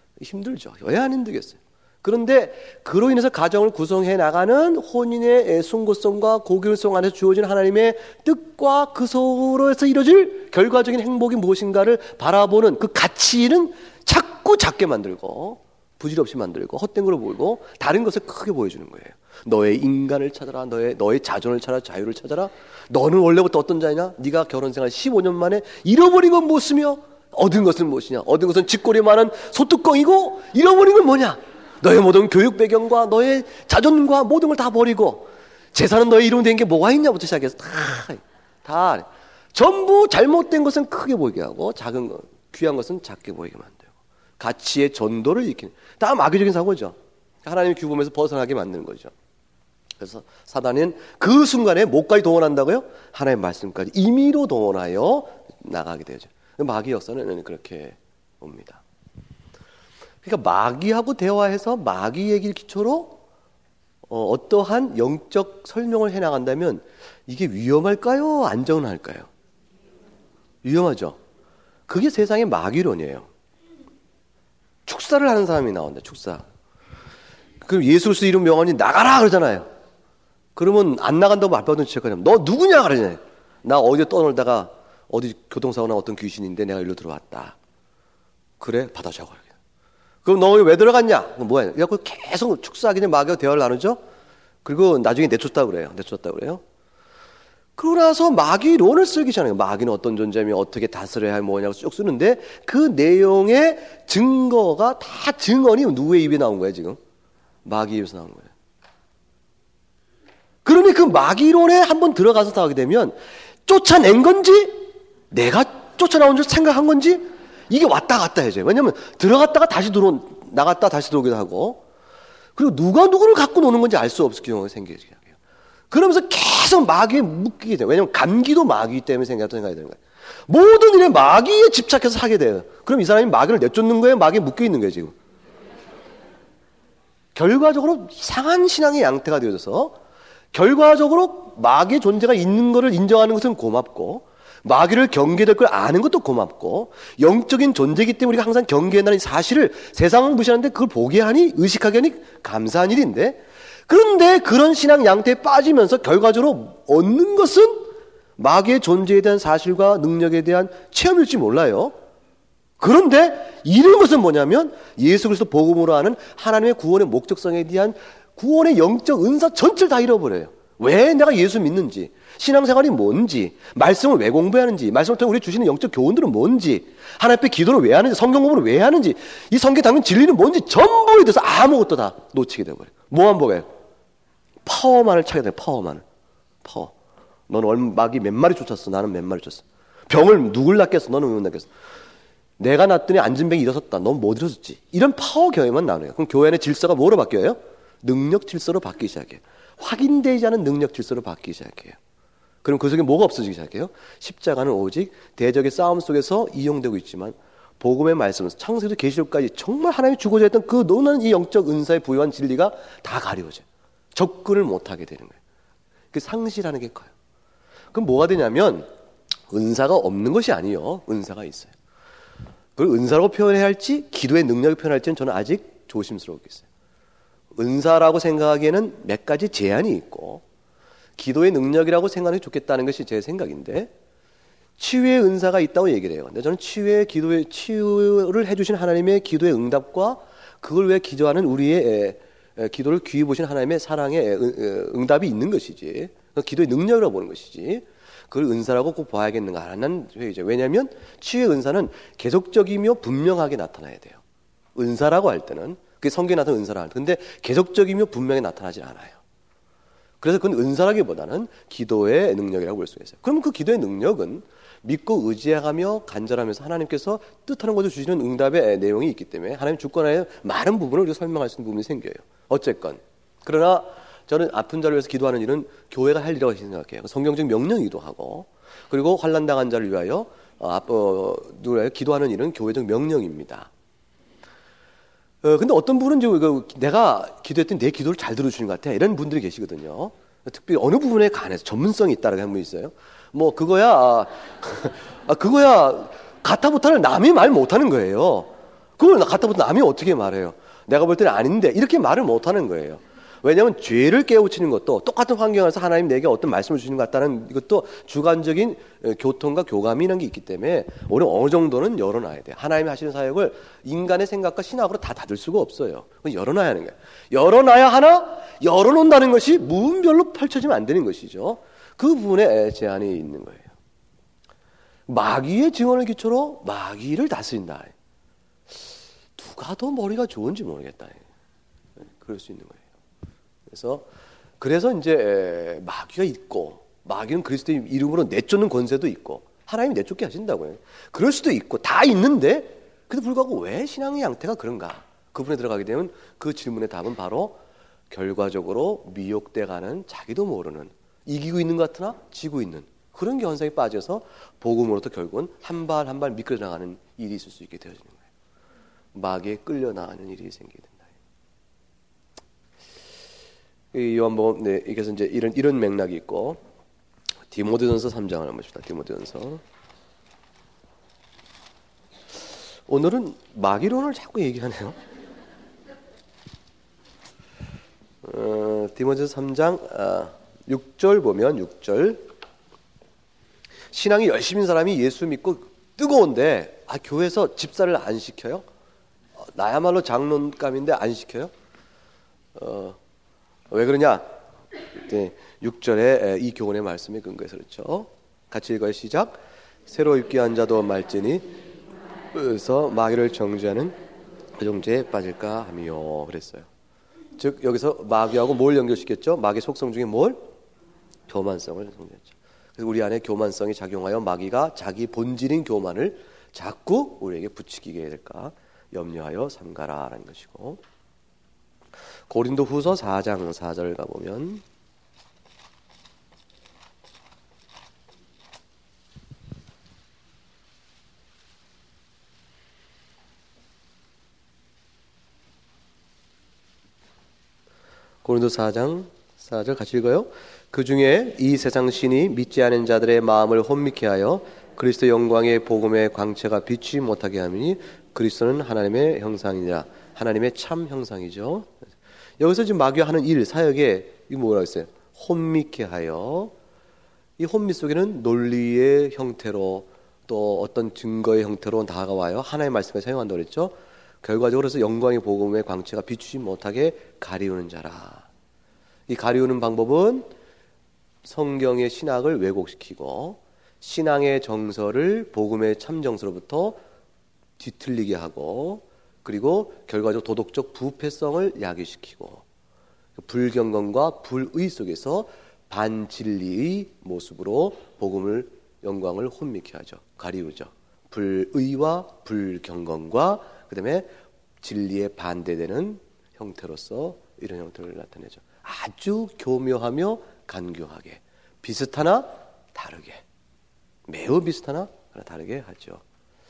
왜 안 힘들겠어요. 그런데 그로 인해서 가정을 구성해 나가는 혼인의 숭고성과 고결성 안에서 주어진 하나님의 뜻과 그 속으로서 이루어질 결과적인 행복이 무엇인가를 바라보는 그 가치는 자꾸 작게 만들고 부질없이 만들고 헛된 걸로 보이고 다른 것을 크게 보여주는 거예요. 너의 인간을 찾아라. 너의 자존을 찾아라. 자유를 찾아라. 너는 원래부터 어떤 자냐? 네가 결혼생활 15년 만에 잃어버린 건 무엇이며 얻은 것은 무엇이냐? 얻은 것은 쥐꼬리 많은 소뚜껑이고 잃어버린 건 뭐냐? 너의 모든 교육 배경과 너의 자존과 모든 걸 다 버리고 재산은 너의 이름 된 게 뭐가 있냐부터 시작해서 다 전부 잘못된 것은 크게 보이게 하고 작은 것, 귀한 것은 작게 보이게 만들고 가치의 전도를 익히는 다 마귀적인 사고죠. 하나님의 규범에서 벗어나게 만드는 거죠. 그래서 사단은 그 순간에 뭐까지 동원한다고요? 하나님의 말씀까지 임의로 동원하여 나가게 되죠. 마귀 역사는 그렇게 옵니다. 그러니까 마귀하고 대화해서 마귀 얘기를 기초로 어떠한 영적 설명을 해나간다면 이게 위험할까요? 안전할까요? 위험하죠. 그게 세상의 마귀론이에요. 축사를 하는 사람이 나온다. 축사. 그럼 예수 그리스도 이름 명언이 나가라 그러잖아요. 그러면 안 나간다고 앞에서 지적하냐면 너 누구냐 그러잖아요. 나 어디 떠놀다가 어디 교통사고나 어떤 귀신인데 내가 일로 들어왔다. 그래 받아자고. 그럼 너 왜 들어갔냐? 뭐야? 그래갖고 계속 축사하기 전에 마귀와 대화를 나누죠. 그리고 나중에 내쫓다 그래요. 그러고 나서 마귀론을 쓰기 시작해요. 마귀는 어떤 존재며 어떻게 다스려야 할 뭐냐고 쭉 쓰는데 그 내용의 증거가 다 증언이 누구의 입에 나온 거예요 지금? 마귀 입에서 나온 거예요. 그러니 그 마귀론에 한번 들어가서 하게 되면 쫓아낸 건지 내가 쫓아나온 줄 생각한 건지 이게 왔다 갔다 해줘요. 왜냐하면 들어갔다가 다시 나갔다 다시 들어오기도 하고 그리고 누가 누구를 갖고 노는 건지 알 수 없을 경우가 생기게 돼요. 그러면서 계속 마귀에 묶이게 돼요. 왜냐하면 감기도 마귀 때문에 생각이 되는 거예요. 모든 일에 마귀에 집착해서 하게 돼요. 그럼 이 사람이 마귀를 내쫓는 거예요? 마귀에 묶여 있는 거예요 지금? 결과적으로 이상한 신앙의 양태가 되어져서 결과적으로 마귀의 존재가 있는 것을 인정하는 것은 고맙고 마귀를 경계될 걸 아는 것도 고맙고 영적인 존재이기 때문에 우리가 항상 경계한다는 사실을 세상은 무시하는데 그걸 보게 하니 의식하게 하니 감사한 일인데 그런데 그런 신앙 양태에 빠지면서 결과적으로 얻는 것은 마귀의 존재에 대한 사실과 능력에 대한 체험일지 몰라요. 그런데 이런 것은 뭐냐면 예수 그리스도 복음으로 하는 하나님의 구원의 목적성에 대한 구원의 영적 은사 전체를 다 잃어버려요. 왜 내가 예수 믿는지, 신앙생활이 뭔지, 말씀을 왜 공부하는지, 말씀을 통해 우리 주시는 영적 교훈들은 뭔지, 하나님 앞에 기도를 왜 하는지, 성경 공부를 왜 하는지, 이 성경 담긴 진리는 뭔지 전부에 대해서 아무것도 다 놓치게 되어버려요. 뭐만 보게요? 파워만을 찾게 돼요. 파워만을. 파워. 너는 마귀 몇 마리 쫓았어. 나는 몇 마리 쫓았어. 병을 누굴 낫겠어. 너는 왜 낫겠어. 내가 낫더니 안진병이 일어섰다. 넌 못 일어섰지. 이런 파워 교회만 나오네요. 그럼 교회 안의 질서가 뭐로 바뀌어요? 능력 질서로 바뀌기 시작해요. 확인되지 않은 능력 질서로 바뀌기 시작해요. 그럼 그 속에 뭐가 없어지기 시작해요? 십자가는 오직 대적의 싸움 속에서 이용되고 있지만 복음의 말씀은 창세기부터 계시록까지 정말 하나님이 주고자 했던 그 너는 이 영적 은사에 부여한 진리가 다 가려져요. 접근을 못하게 되는 거예요. 그 상실하는 게 커요. 그럼 뭐가 되냐면 은사가 없는 것이 아니에요. 은사가 있어요. 그걸 은사라고 표현해야 할지 기도의 능력을 표현할지는 저는 아직 조심스러우고 있어요. 은사라고 생각하기에는 몇 가지 제한이 있고 기도의 능력이라고 생각하는 게 좋겠다는 것이 제 생각인데 치유의 은사가 있다고 얘기를 해요. 근데 저는 치유를 해주신 하나님의 기도의 응답과 그걸 위해 기도하는 우리의 기도를 귀히 보신 하나님의 사랑의 응답이 있는 것이지 기도의 능력이라고 보는 것이지 그걸 은사라고 꼭 봐야겠는가 하는 회의죠. 왜냐하면 치유의 은사는 계속적이며 분명하게 나타나야 돼요. 은사라고 할 때는 그게 성경에 나타나는 은사라 할 때 근데 계속적이며 분명히 나타나지 않아요. 그래서 그건 은사라기보다는 기도의 능력이라고 볼 수가 있어요. 그러면 그 기도의 능력은 믿고 의지하며 간절하면서 하나님께서 뜻하는 것을 주시는 응답의 내용이 있기 때문에 하나님 주권하에 많은 부분을 우리가 설명할 수 있는 부분이 생겨요. 어쨌건 그러나 저는 아픈 자를 위해서 기도하는 일은 교회가 할 일이라고 생각해요. 성경적 명령이기도 하고 그리고 환난당한 자를 위하여 기도하는 일은 교회적 명령입니다. 근데 어떤 분은 이제 내가 기도했더니 내 기도를 잘 들어주시는 것 같아. 이런 분들이 계시거든요. 특별히 어느 부분에 관해서 전문성이 있다라고 하는 분이 있어요. 뭐, 그거야 가타부타를 남이 말 못하는 거예요. 그걸 가타부타 남이 어떻게 말해요? 내가 볼 때는 아닌데, 이렇게 말을 못하는 거예요. 왜냐하면 죄를 깨우치는 것도 똑같은 환경에서 하나님 내게 어떤 말씀을 주시는 것 같다는 이것도 주관적인 교통과 교감이라는 게 있기 때문에 우리는 어느 정도는 열어놔야 돼요. 하나님이 하시는 사역을 인간의 생각과 신학으로 다 닫을 수가 없어요. 열어놔야 하는 거예요. 열어놔야 하나 열어놓는다는 것이 무분별로 펼쳐지면 안 되는 것이죠. 그 부분에 제한이 있는 거예요. 마귀의 증언을 기초로 마귀를 다스린다. 누가 더 머리가 좋은지 모르겠다. 그럴 수 있는 거예요. 그래서 이제 마귀가 있고 마귀는 그리스도의 이름으로 내쫓는 권세도 있고 하나님이 내쫓게 하신다고요. 그럴 수도 있고 다 있는데 그래도 불구하고 왜 신앙의 양태가 그런가? 그 부분에 들어가게 되면 그 질문의 답은 바로 결과적으로 미혹돼가는 자기도 모르는 이기고 있는 것 같으나 지고 있는 그런 현상에 빠져서 복음으로부터 결국은 한 발 한 발 미끄러 나가는 일이 있을 수 있게 되어지는 거예요. 마귀에 끌려 나가는 일이 생기게 된다. 요한복음 이게서 이제 이런 맥락이 있고 디모데전서 3장을 한번 보십시다. 디모데전서. 오늘은 마귀론을 자꾸 얘기하네요. 디모데전서 3장 6절 보면 6절 신앙이 열심인 사람이 예수 믿고 뜨거운데 교회에서 집사를 안 시켜요? 나야말로 장론감인데 안 시켜요? 왜 그러냐? 6절에 이 교훈의 말씀에 근거해서 그렇죠. 같이 읽어요. 시작. 새로 입게 한 자도 말지니 그래서 마귀를 정죄하는 그 정죄에 빠질까 하며 그랬어요. 즉 여기서 마귀하고 뭘 연결시켰죠? 마귀 속성 중에 뭘? 교만성을 성취했죠. 그래서 우리 안에 교만성이 작용하여 마귀가 자기 본질인 교만을 자꾸 우리에게 부추기게 될까 염려하여 삼가라라는 것이고 고린도 후서 4장 4절 가보면 고린도 4장 4절 같이 읽어요. 그 중에 이 세상 신이 믿지 않은 자들의 마음을 혼미케 하여 그리스도 영광의 복음의 광채가 비추지 못하게 하니 그리스도는 하나님의 형상이냐 하나님의 참 형상이죠. 여기서 지금 마귀가 하는 일, 사역에 이 뭐라고 했어요? 혼미케 하여 이 혼미 속에는 논리의 형태로 또 어떤 증거의 형태로 다가와요. 하나의 말씀을 사용한다고 그랬죠. 결과적으로 그래서 영광의 복음의 광채가 비추지 못하게 가리우는 자라. 이 가리우는 방법은 성경의 신학을 왜곡시키고 신앙의 정서를 복음의 참정서로부터 뒤틀리게 하고 그리고 결과적으로 도덕적 부패성을 야기시키고 불경건과 불의 속에서 반진리의 모습으로 복음을 영광을 혼미케 하죠. 가리우죠. 불의와 불경건과 그 다음에 진리에 반대되는 형태로서 이런 형태를 나타내죠. 아주 교묘하며 간교하게 비슷하나 다르게 매우 비슷하나 다르게 하죠.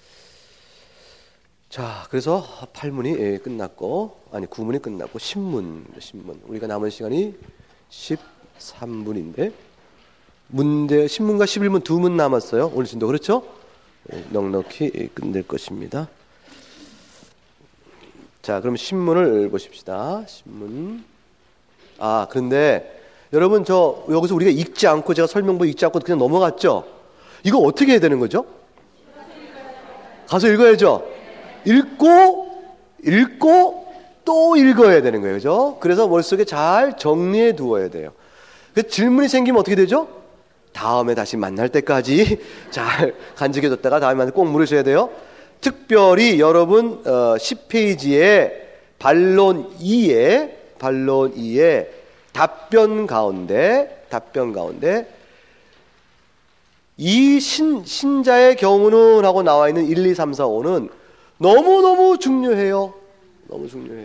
자, 그래서 8문이 끝났고, 아니 9문이 끝났고 10문. 우리가 남은 시간이 13분인데 문제 10문과 11문 두 문 남았어요. 오늘 진도 그렇죠? 넉넉히 끝낼 것입니다. 자, 그럼 신문을 보십시다. 신문. 아, 그런데 여러분 저 여기서 우리가 읽지 않고 제가 설명부 읽지 않고 그냥 넘어갔죠? 이거 어떻게 해야 되는 거죠? 가서 읽어야죠. 읽고 또 읽어야 되는 거예요. 그죠? 그래서 머릿속에 잘 정리해 두어야 돼요. 그 질문이 생기면 어떻게 되죠? 다음에 다시 만날 때까지 잘 간직해뒀다가 다음에 만날 꼭 물으셔야 돼요. 특별히 여러분 10페이지에 반론 2에 답변 가운데 이 신자의 경우는 하고 나와 있는 1, 2, 3, 4, 5는 너무너무 중요해요. 너무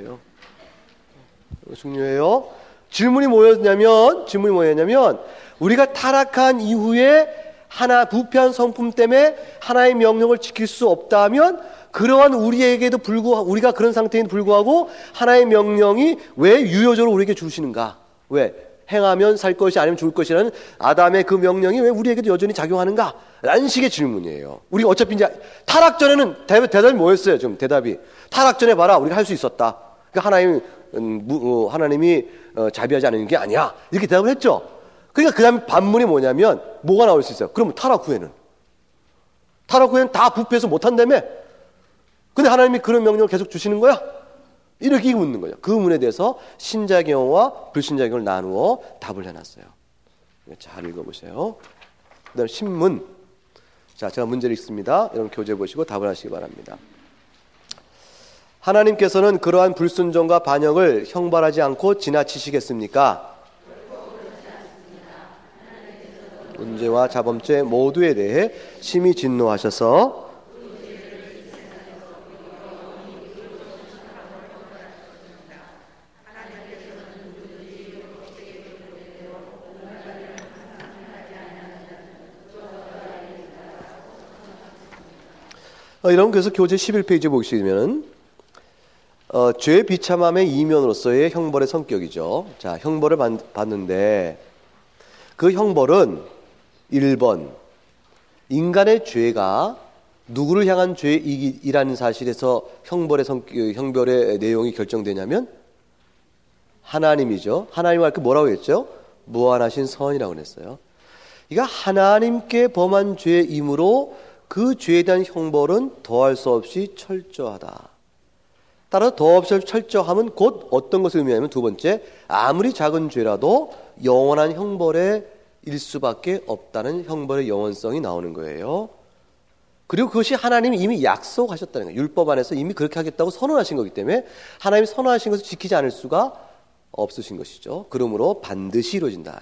중요해요. 질문이 뭐였냐면 우리가 타락한 이후에 부패한 성품 때문에 하나의 명령을 지킬 수 없다면 그러한 우리에게도 불구하고 우리가 그런 상태에도 불구하고 하나의 명령이 왜 유효적으로 우리에게 주시는가? 왜? 행하면 살 것이 아니면 죽을 것이라는 아담의 그 명령이 왜 우리에게도 여전히 작용하는가? 라는 식의 질문이에요. 우리가 어차피 이제 타락 전에는 대답이 뭐였어요? 좀 대답이 타락 전에 봐라 우리가 할 수 있었다. 그러니까 하나님이 자비하지 않는 게 아니야. 이렇게 대답을 했죠. 그러니까 그 다음에 반문이 뭐냐면 뭐가 나올 수 있어요? 그러면 타락 후에는 다 부패해서 못한다며? 근데 하나님이 그런 명령을 계속 주시는 거야? 이렇게 묻는 거죠. 그 문에 대해서 신자의 경우와 불신자의 경우를 나누어 답을 해놨어요. 잘 읽어보세요. 그 다음 신문. 자, 제가 문제를 읽습니다. 여러분 교재 보시고 답을 하시기 바랍니다. 하나님께서는 그러한 불순종과 반역을 형벌하지 않고 지나치시겠습니까? 문제와 자범죄 모두에 대해 심히 진노하셔서 여러분 그래서 교재 11페이지 보시면 죄 비참함의 이면으로서의 형벌의 성격이죠. 자, 형벌을 받는데 그 형벌은 1번 인간의 죄가 누구를 향한 죄이라는 사실에서 형벌의 내용이 결정되냐면 하나님이죠. 하나님을 뭐라고 했죠? 무한하신 선이라고 했어요. 그러니까 하나님께 범한 죄이므로 그 죄에 대한 형벌은 더할 수 없이 철저하다. 따라서 더없이 철저함은 곧 어떤 것을 의미하냐면 두 번째, 아무리 작은 죄라도 영원한 형벌에 일 수밖에 없다는 형벌의 영원성이 나오는 거예요. 그리고 그것이 하나님이 이미 약속하셨다는 거예요. 율법 안에서 이미 그렇게 하겠다고 선언하신 거기 때문에 하나님이 선언하신 것을 지키지 않을 수가 없으신 것이죠. 그러므로 반드시 이루어진다.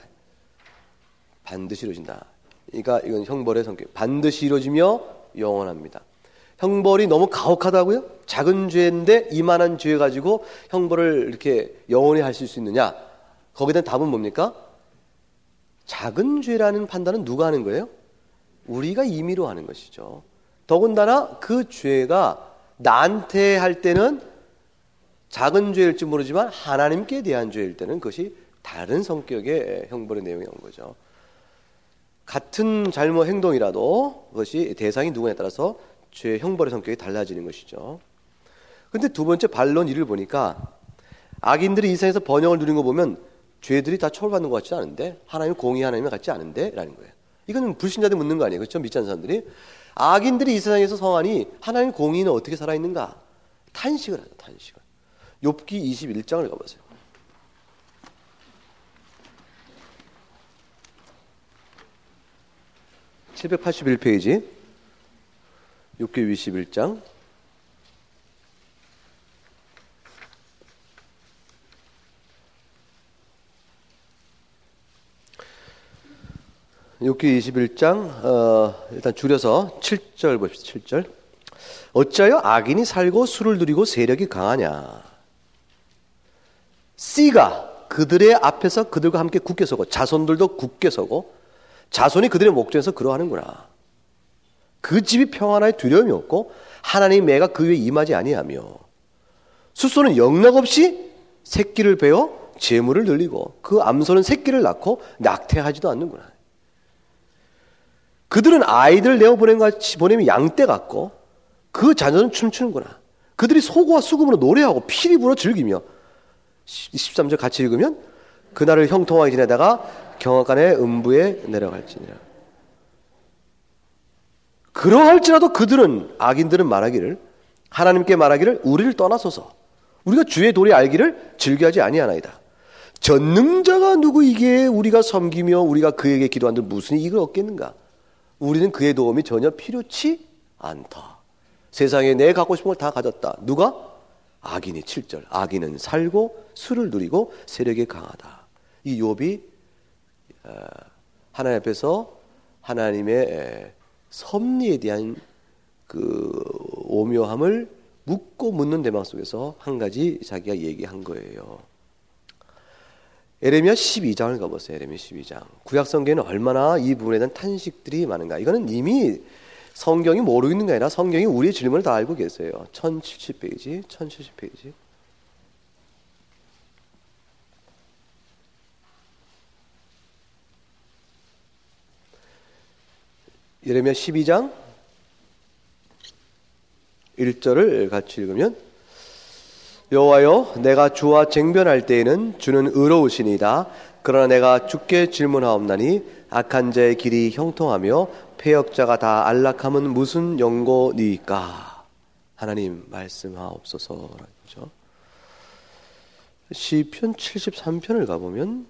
그러니까 이건 형벌의 성격. 반드시 이루어지며 영원합니다. 형벌이 너무 가혹하다고요? 작은 죄인데 이만한 죄 가지고 형벌을 이렇게 영원히 하실 수 있느냐? 거기에 대한 답은 뭡니까? 작은 죄라는 판단은 누가 하는 거예요? 우리가 임의로 하는 것이죠. 더군다나 그 죄가 나한테 할 때는 작은 죄일지 모르지만 하나님께 대한 죄일 때는 그것이 다른 성격의 형벌의 내용이 온 거죠. 같은 잘못 행동이라도 그것이 대상이 누구냐에 따라서 죄의 형벌의 성격이 달라지는 것이죠. 그런데 두 번째 반론 1을 보니까 악인들이 이 세상에서 번영을 누리는 거 보면 죄들이 다 처벌받는 것 같지 않은데 하나님 공의 하나님이 같지 않은데 라는 거예요. 이건 불신자들 묻는 거 아니에요. 그렇죠? 믿지 않는 사람들이 악인들이 이 세상에서 성하니 하나님 공의는 어떻게 살아있는가? 탄식을 하죠. 탄식을. 욥기 21장을 가보세요. 781페이지 욥기 21장 욥기 21장 일단 줄여서 7절 봅시다. 7절. 어찌하여 악인이 살고 수를 누리고 세력이 강하냐. 씨가 그들의 앞에서 그들과 함께 굳게 서고 자손들도 굳게 서고 자손이 그들의 목전에서 그러하는구나. 그 집이 평안하여 두려움이 없고 하나님의 매가 그 위에 임하지 아니하며 숫소는 영락없이 새끼를 베어 재물을 늘리고 그 암소는 새끼를 낳고 낙태하지도 않는구나. 그들은 아이들을 보내면 양떼 같고 그 자녀는 춤추는구나. 그들이 소고와 수금으로 노래하고 피리 불어 즐기며 13절 같이 읽으면 그날을 형통하게 지내다가 경악간의 음부에 내려갈지니라. 그러할지라도 그들은 악인들은 말하기를 하나님께 말하기를 우리를 떠나소서 우리가 주의 도리 알기를 즐겨하지 아니하나이다. 전능자가 누구이기에 우리가 섬기며 우리가 그에게 기도한들 무슨 이익을 얻겠는가. 우리는 그의 도움이 전혀 필요치 않다. 세상에 내 갖고 싶은 걸 다 가졌다. 누가? 악인이. 7절. 악인은 살고 수를 누리고 세력이 강하다. 이 욥이 하나님 앞에서 하나님의 섭리에 대한 그 오묘함을 묻고 묻는 대목 속에서 한 가지 자기가 얘기한 거예요. 에레미야 12장을 가보세요. 에레미야 12장. 구약 성경에는 얼마나 이 부분에 대한 탄식들이 많은가. 이거는 이미 성경이 모르고 있는 게 아니라 성경이 우리의 질문을 다 알고 계세요. 1070페이지. 1070페이지. 예레미야 12장 1절을 같이 읽으면 여호와여 내가 주와 쟁변할 때에는 주는 의로우시니이다. 그러나 내가 주께 질문하옵나니 악한 자의 길이 형통하며 패역자가 다 안락함은 무슨 연고니이까. 하나님 말씀하옵소서라는 거죠. 시편 73편을 가보면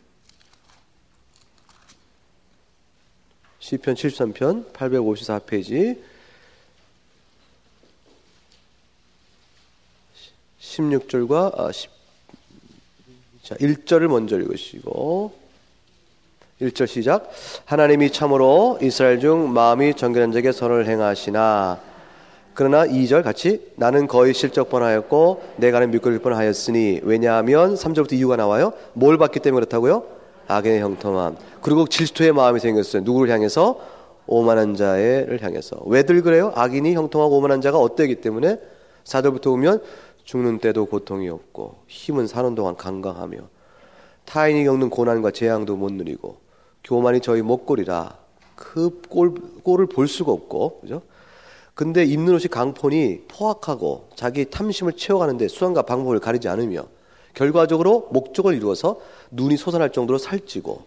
시편 73편 854페이지 16절과 1절을 먼저 읽으시고 1절 시작. 하나님이 참으로 이스라엘 중 마음이 정결한 자에게 선을 행하시나 그러나 2절 같이 나는 거의 실적 뻔하였고 내가는 미끌릴 뻔하였으니 왜냐하면 3절부터 이유가 나와요. 뭘 봤기 때문에 그렇다고요? 악인의 형통함. 그리고 질투의 마음이 생겼어요. 누구를 향해서? 오만한 자를 향해서. 왜들 그래요? 악인이 형통하고 오만한 자가 어때기 때문에 4절부터 보면 죽는 때도 고통이 없고 힘은 사는 동안 강강하며 타인이 겪는 고난과 재앙도 못 누리고 교만이 저희 목골이라 그 꼴을 볼 수가 없고 그죠? 근데 입는 옷이 강포니 포악하고 자기 탐심을 채워가는데 수단과 방법을 가리지 않으며 결과적으로 목적을 이루어서 눈이 솟아날 정도로 살찌고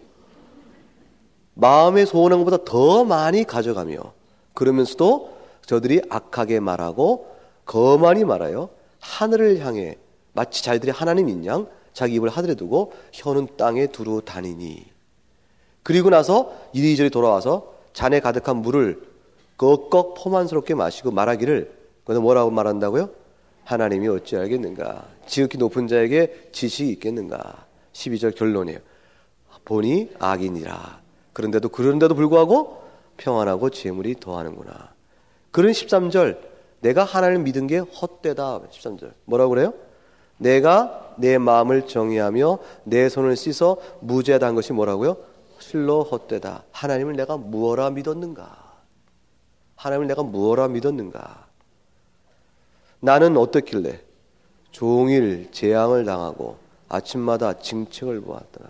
마음에 소원한 것보다 더 많이 가져가며 그러면서도 저들이 악하게 말하고 거만히 말하여 하늘을 향해 마치 자기들이 하나님인 양 자기 입을 하늘에 두고 혀는 땅에 두루 다니니 그리고 나서 이리저리 돌아와서 잔에 가득한 물을 꺽꺽 포만스럽게 마시고 말하기를 그는 뭐라고 말한다고요? 하나님이 어찌 알겠는가? 지극히 높은 자에게 지식이 있겠는가? 12절 결론이에요. 보니 악인이라. 그런데도 불구하고 평안하고 재물이 더하는구나. 그런 13절 내가 하나님을 믿은 게 헛되다. 13절 뭐라고 그래요? 내가 내 마음을 정의하며 내 손을 씻어 무죄하다 한 것이 뭐라고요? 실로 헛되다. 하나님을 내가 무엇라 믿었는가? 하나님을 내가 무엇라 믿었는가? 나는 어떻길래 종일 재앙을 당하고 아침마다 징책을 보았더라.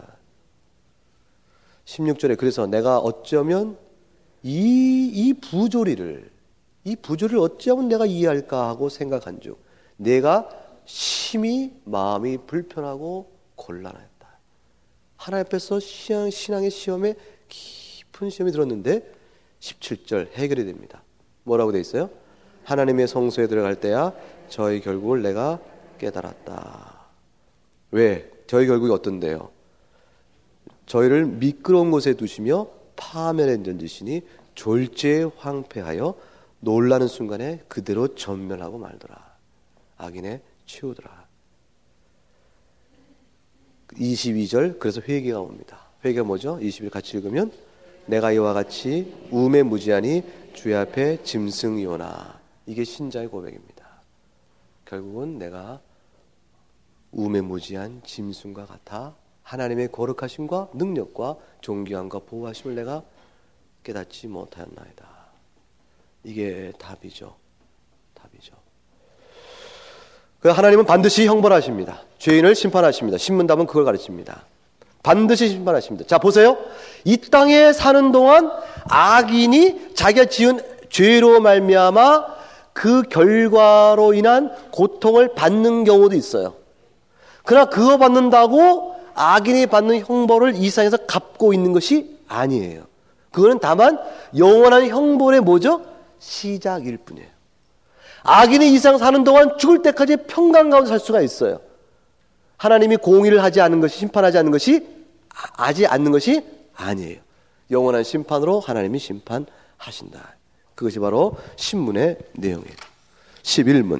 16절에 그래서 내가 어쩌면 이 부조리를 어찌하면 내가 이해할까 하고 생각한 즉 내가 심히 마음이 불편하고 곤란했다. 하나님 앞에서 신앙의 시험에 깊은 시험이 들었는데 17절 해결이 됩니다. 뭐라고 돼 있어요? 하나님의 성소에 들어갈 때야 저희 결국을 내가 깨달았다. 왜? 저희 결국이 어떤데요? 저희를 미끄러운 곳에 두시며 파멸에 던지시니 졸지에 황폐하여 놀라는 순간에 그대로 전멸하고 말더라. 악인에 치우더라. 22절 그래서 회개가 옵니다. 회개가 뭐죠? 20일 같이 읽으면 내가 이와 같이 우매무지하니 주의 앞에 짐승이오나. 이게 신자의 고백입니다. 결국은 내가 우매무지한 짐승과 같아 하나님의 거룩하심과 능력과 존귀함과 보호하심을 내가 깨닫지 못하였나이다. 이게 답이죠. 답이죠. 하나님은 반드시 형벌하십니다. 죄인을 심판하십니다. 신문답은 그걸 가르칩니다. 반드시 심판하십니다. 자, 보세요. 이 땅에 사는 동안 악인이 자기가 지은 죄로 말미암아 그 결과로 인한 고통을 받는 경우도 있어요. 그러나 그거 받는다고 악인이 받는 형벌을 이 세상에서 갚고 있는 것이 아니에요. 그거는 다만 영원한 형벌의 뭐죠? 시작일 뿐이에요. 악인이 이 세상 사는 동안 죽을 때까지 평강 가운데 살 수가 있어요. 하나님이 공의를 하지 않는 것이, 심판하지 않는 것이, 하지 않는 것이 아니에요. 영원한 심판으로 하나님이 심판하신다. 그것이 바로 신문의 내용이에요. 11문.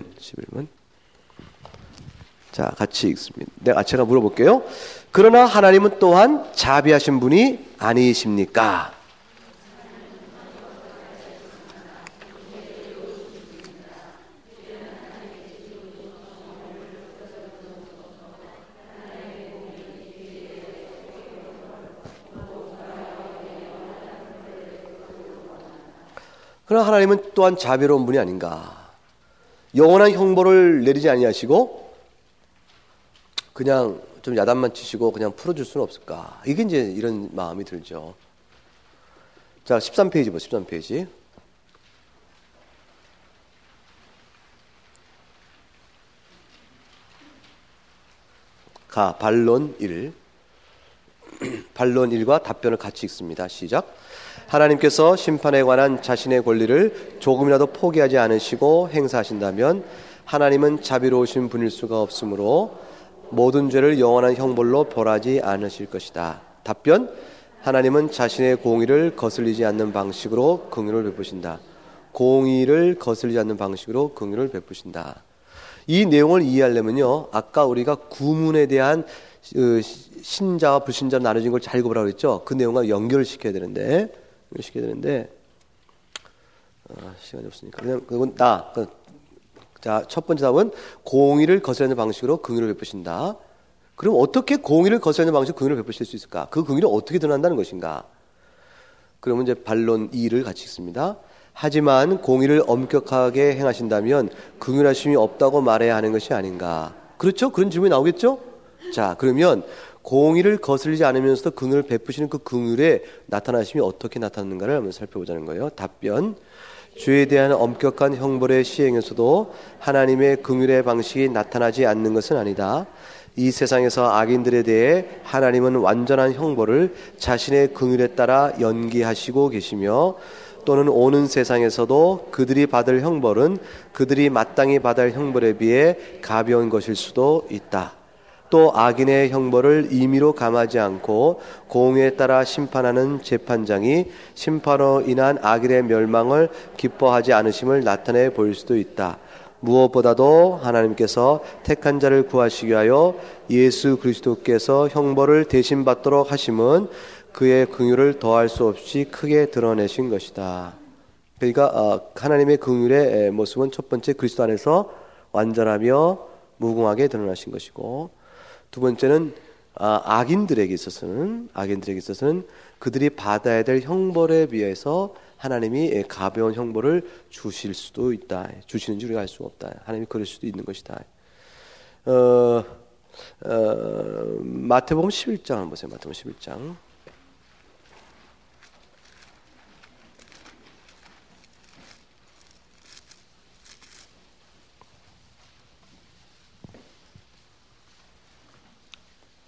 자, 같이 읽습니다. 제가 물어볼게요. 그러나 하나님은 또한 자비하신 분이 아니십니까? 그러나 하나님은 또한 자비로운 분이 아닌가? 영원한 형벌을 내리지 아니하시고 그냥 좀 야단만 치시고 그냥 풀어줄 수는 없을까? 이게 이제 이런 마음이 들죠. 자, 13페이지 보세요. 13페이지. 반론 1. 반론 1과 답변을 같이 읽습니다. 시작. 하나님께서 심판에 관한 자신의 권리를 조금이라도 포기하지 않으시고 행사하신다면 하나님은 자비로우신 분일 수가 없으므로 모든 죄를 영원한 형벌로 벌하지 않으실 것이다. 답변. 하나님은 자신의 공의를 거슬리지 않는 방식으로 긍휼을 베푸신다. 공의를 거슬리지 않는 방식으로 긍휼을 베푸신다. 이 내용을 이해하려면요, 아까 우리가 구문에 대한 신자와 불신자로 나눠진 걸 잘 읽어보라고 했죠. 그 내용과 연결을 시켜야 되는데 시간이 없으니까 그건 자, 첫 번째 답은 공의를 거스르는 방식으로 긍휼을 베푸신다. 그럼 어떻게 공의를 거스르는 방식으로 긍휼을 베푸실 수 있을까? 그 긍휼이 어떻게 드러난다는 것인가? 그러면 이제 반론 2를 같이 읽습니다. 하지만 공의를 엄격하게 행하신다면 긍휼하심이 없다고 말해야 하는 것이 아닌가? 그렇죠? 그런 질문이 나오겠죠? 자, 그러면 공의를 거스르지 않으면서도 긍휼을 베푸시는 그 긍휼의 나타나심이 어떻게 나타나는가를 한번 살펴보자는 거예요. 답변. 죄에 대한 엄격한 형벌의 시행에서도 하나님의 긍휼의 방식이 나타나지 않는 것은 아니다. 이 세상에서 악인들에 대해 하나님은 완전한 형벌을 자신의 긍휼에 따라 연기하시고 계시며 또는 오는 세상에서도 그들이 받을 형벌은 그들이 마땅히 받을 형벌에 비해 가벼운 것일 수도 있다. 또 악인의 형벌을 임의로 감하지 않고 공의에 따라 심판하는 재판장이 심판으로 인한 악인의 멸망을 기뻐하지 않으심을 나타내 보일 수도 있다. 무엇보다도 하나님께서 택한 자를 구하시기 위하여 예수 그리스도께서 형벌을 대신 받도록 하심은 그의 긍휼을 더할 수 없이 크게 드러내신 것이다. 그러니까 하나님의 긍휼의 모습은 첫 번째 그리스도 안에서 완전하며 무궁하게 드러나신 것이고, 두 번째는 악인들에게 있어서는 그들이 받아야 될 형벌에 비해서 하나님이 가벼운 형벌을 주실 수도 있다. 주시는지 우리가 알 수가 없다. 하나님이 그럴 수도 있는 것이다. 마태복음 11장 한번 보세요. 마태복음 11장.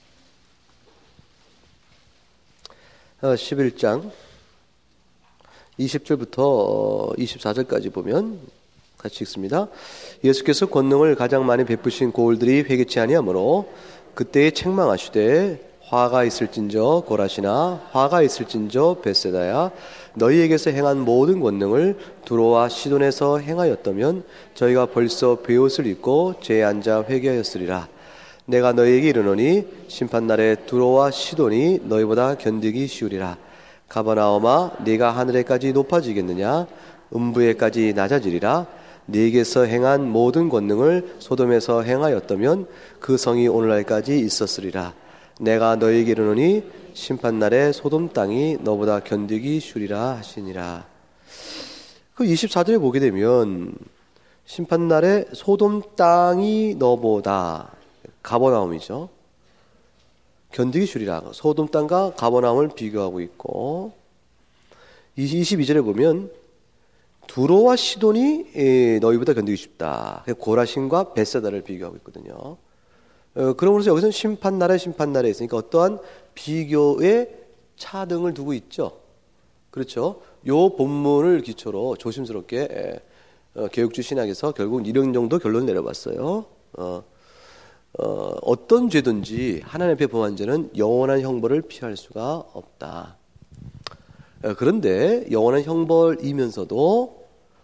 (11장) 20절부터 24절까지 보면 같이 읽습니다. 예수께서 권능을 가장 많이 베푸신 고을들이 회개치 아니하므로 그때에 책망하시되 화가 있을진저 고라시나 화가 있을진저 벳세다야 너희에게서 행한 모든 권능을 두로와 시돈에서 행하였다면 저희가 벌써 베옷을 입고 제에 앉아 회개하였으리라. 내가 너희에게 이르노니 심판날에 두로와 시돈이 너희보다 견디기 쉬우리라. 가버나움아 네가 하늘에까지 높아지겠느냐 음부에까지 낮아지리라. 네게서 행한 모든 권능을 소돔에서 행하였다면 그 성이 오늘날까지 있었으리라. 내가 너희에게 이르노니 심판날에 소돔 땅이 너보다 견디기 쉬우리라 하시니라. 그 24절에 보게 되면 심판날에 소돔 땅이 너보다 가버나움이죠. 견디기 쉬우리라. 소돔 땅과 가버나움을 비교하고 있고 22절에 보면 두로와 시돈이 너희보다 견디기 쉽다. 고라신과 벳세다를 비교하고 있거든요. 그러면서 여기서는 심판날에 있으니까 어떠한 비교의 차등을 두고 있죠. 그렇죠. 요 본문을 기초로 조심스럽게 개혁주 신학에서 결국 이런 정도 결론을 내려봤어요. 어떤 죄든지 하나님 앞에 범한 죄는 영원한 형벌을 피할 수가 없다. 그런데 영원한 형벌이면서도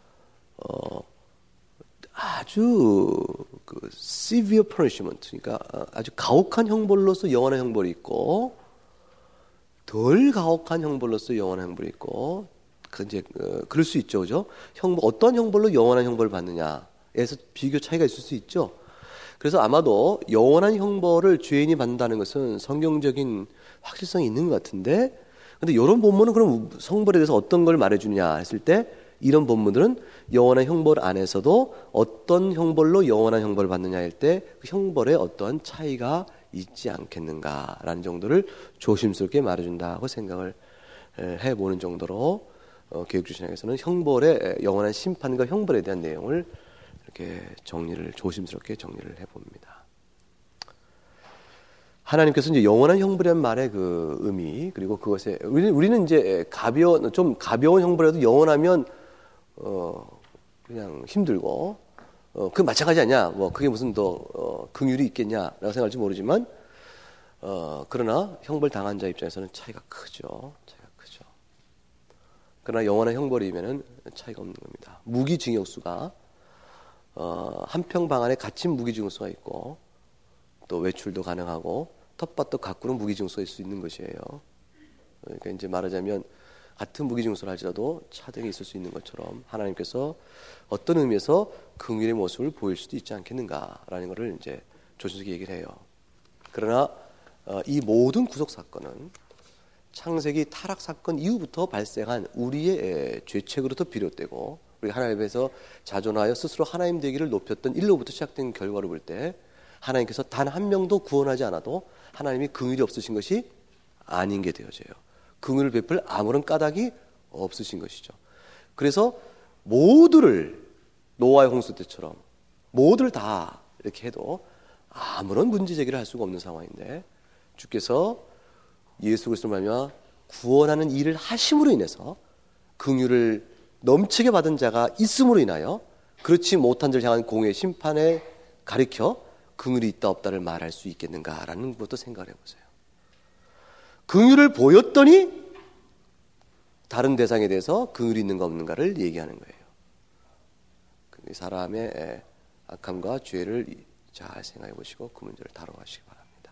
아주 severe punishment, 그러니까 아주 가혹한 형벌로서 영원한 형벌이 있고 덜 가혹한 형벌로서 영원한 형벌이 있고 그럴 수 있죠, 그죠? 어떤 형벌로 영원한 형벌을 받느냐에서 비교 차이가 있을 수 있죠. 그래서 아마도 영원한 형벌을 죄인이 받는다는 것은 성경적인 확실성이 있는 것 같은데, 근데 이런 본문은 그럼 형벌에 대해서 어떤 걸 말해주느냐 했을 때 이런 본문들은 영원한 형벌 안에서도 어떤 형벌로 영원한 형벌을 받느냐 할 때 그 형벌에 어떠한 차이가 있지 않겠는가라는 정도를 조심스럽게 말해준다고 생각을 해보는 정도로 개혁주신학에서는 형벌의 영원한 심판과 형벌에 대한 내용을 이렇게 조심스럽게 정리를 해봅니다. 하나님께서 이제 영원한 형벌이라는 말의 그 의미, 그리고 그것에 우리는 이제 좀 가벼운 형벌이라도 영원하면 그냥 힘들고 그 마찬가지 아니야. 뭐 그게 무슨 더 긍휼이 있겠냐라고 생각할지 모르지만 그러나 형벌 당한 자 입장에서는 차이가 크죠. 그러나 영원한 형벌이면은 차이가 없는 겁니다. 무기징역수가 한평 방 안에 갇힌 무기징역수가 있고 또 외출도 가능하고 텃밭도 가꾸는 무기징역수가 있을 수 있는 것이에요. 그러니까 이제 말하자면 같은 무기징역수를 할지라도 차등이 있을 수 있는 것처럼 하나님께서 어떤 의미에서 긍휼의 모습을 보일 수도 있지 않겠는가라는 것을 이제 조심스럽게 얘기를 해요. 그러나 이 모든 구속 사건은 창세기 타락 사건 이후부터 발생한 우리의 죄책으로부터 비롯되고 우리가 하나님에서 자존하여 스스로 하나님 되기를 높였던 일로부터 시작된 결과로 볼 때 하나님께서 단 한 명도 구원하지 않아도 하나님이 긍휼이 없으신 것이 아닌 게 되어져요. 긍휼을 베풀 아무런 까닭이 없으신 것이죠. 그래서 모두를 노아의 홍수 때처럼 모두를 다 이렇게 해도 아무런 문제 제기를 할 수가 없는 상황인데 주께서 예수 그리스도로 말미암아 구원하는 일을 하심으로 인해서 긍휼을 넘치게 받은 자가 있음으로 인하여 그렇지 못한 자를 향한 공의 심판에 가리켜 긍휼이 있다 없다를 말할 수 있겠는가라는 것도 생각을 해보세요. 긍휼을 보였더니 다른 대상에 대해서 긍휼이 있는가 없는가를 얘기하는 거예요. 사람의 악함과 죄를 잘 생각해 보시고 그 문제를 다뤄가시기 바랍니다.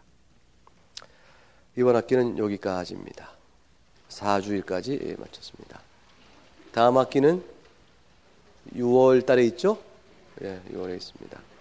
이번 학기는 여기까지입니다. 4주일까지 마쳤습니다. 다음 학기는 6월 달에 있죠? 예, 6월에 있습니다.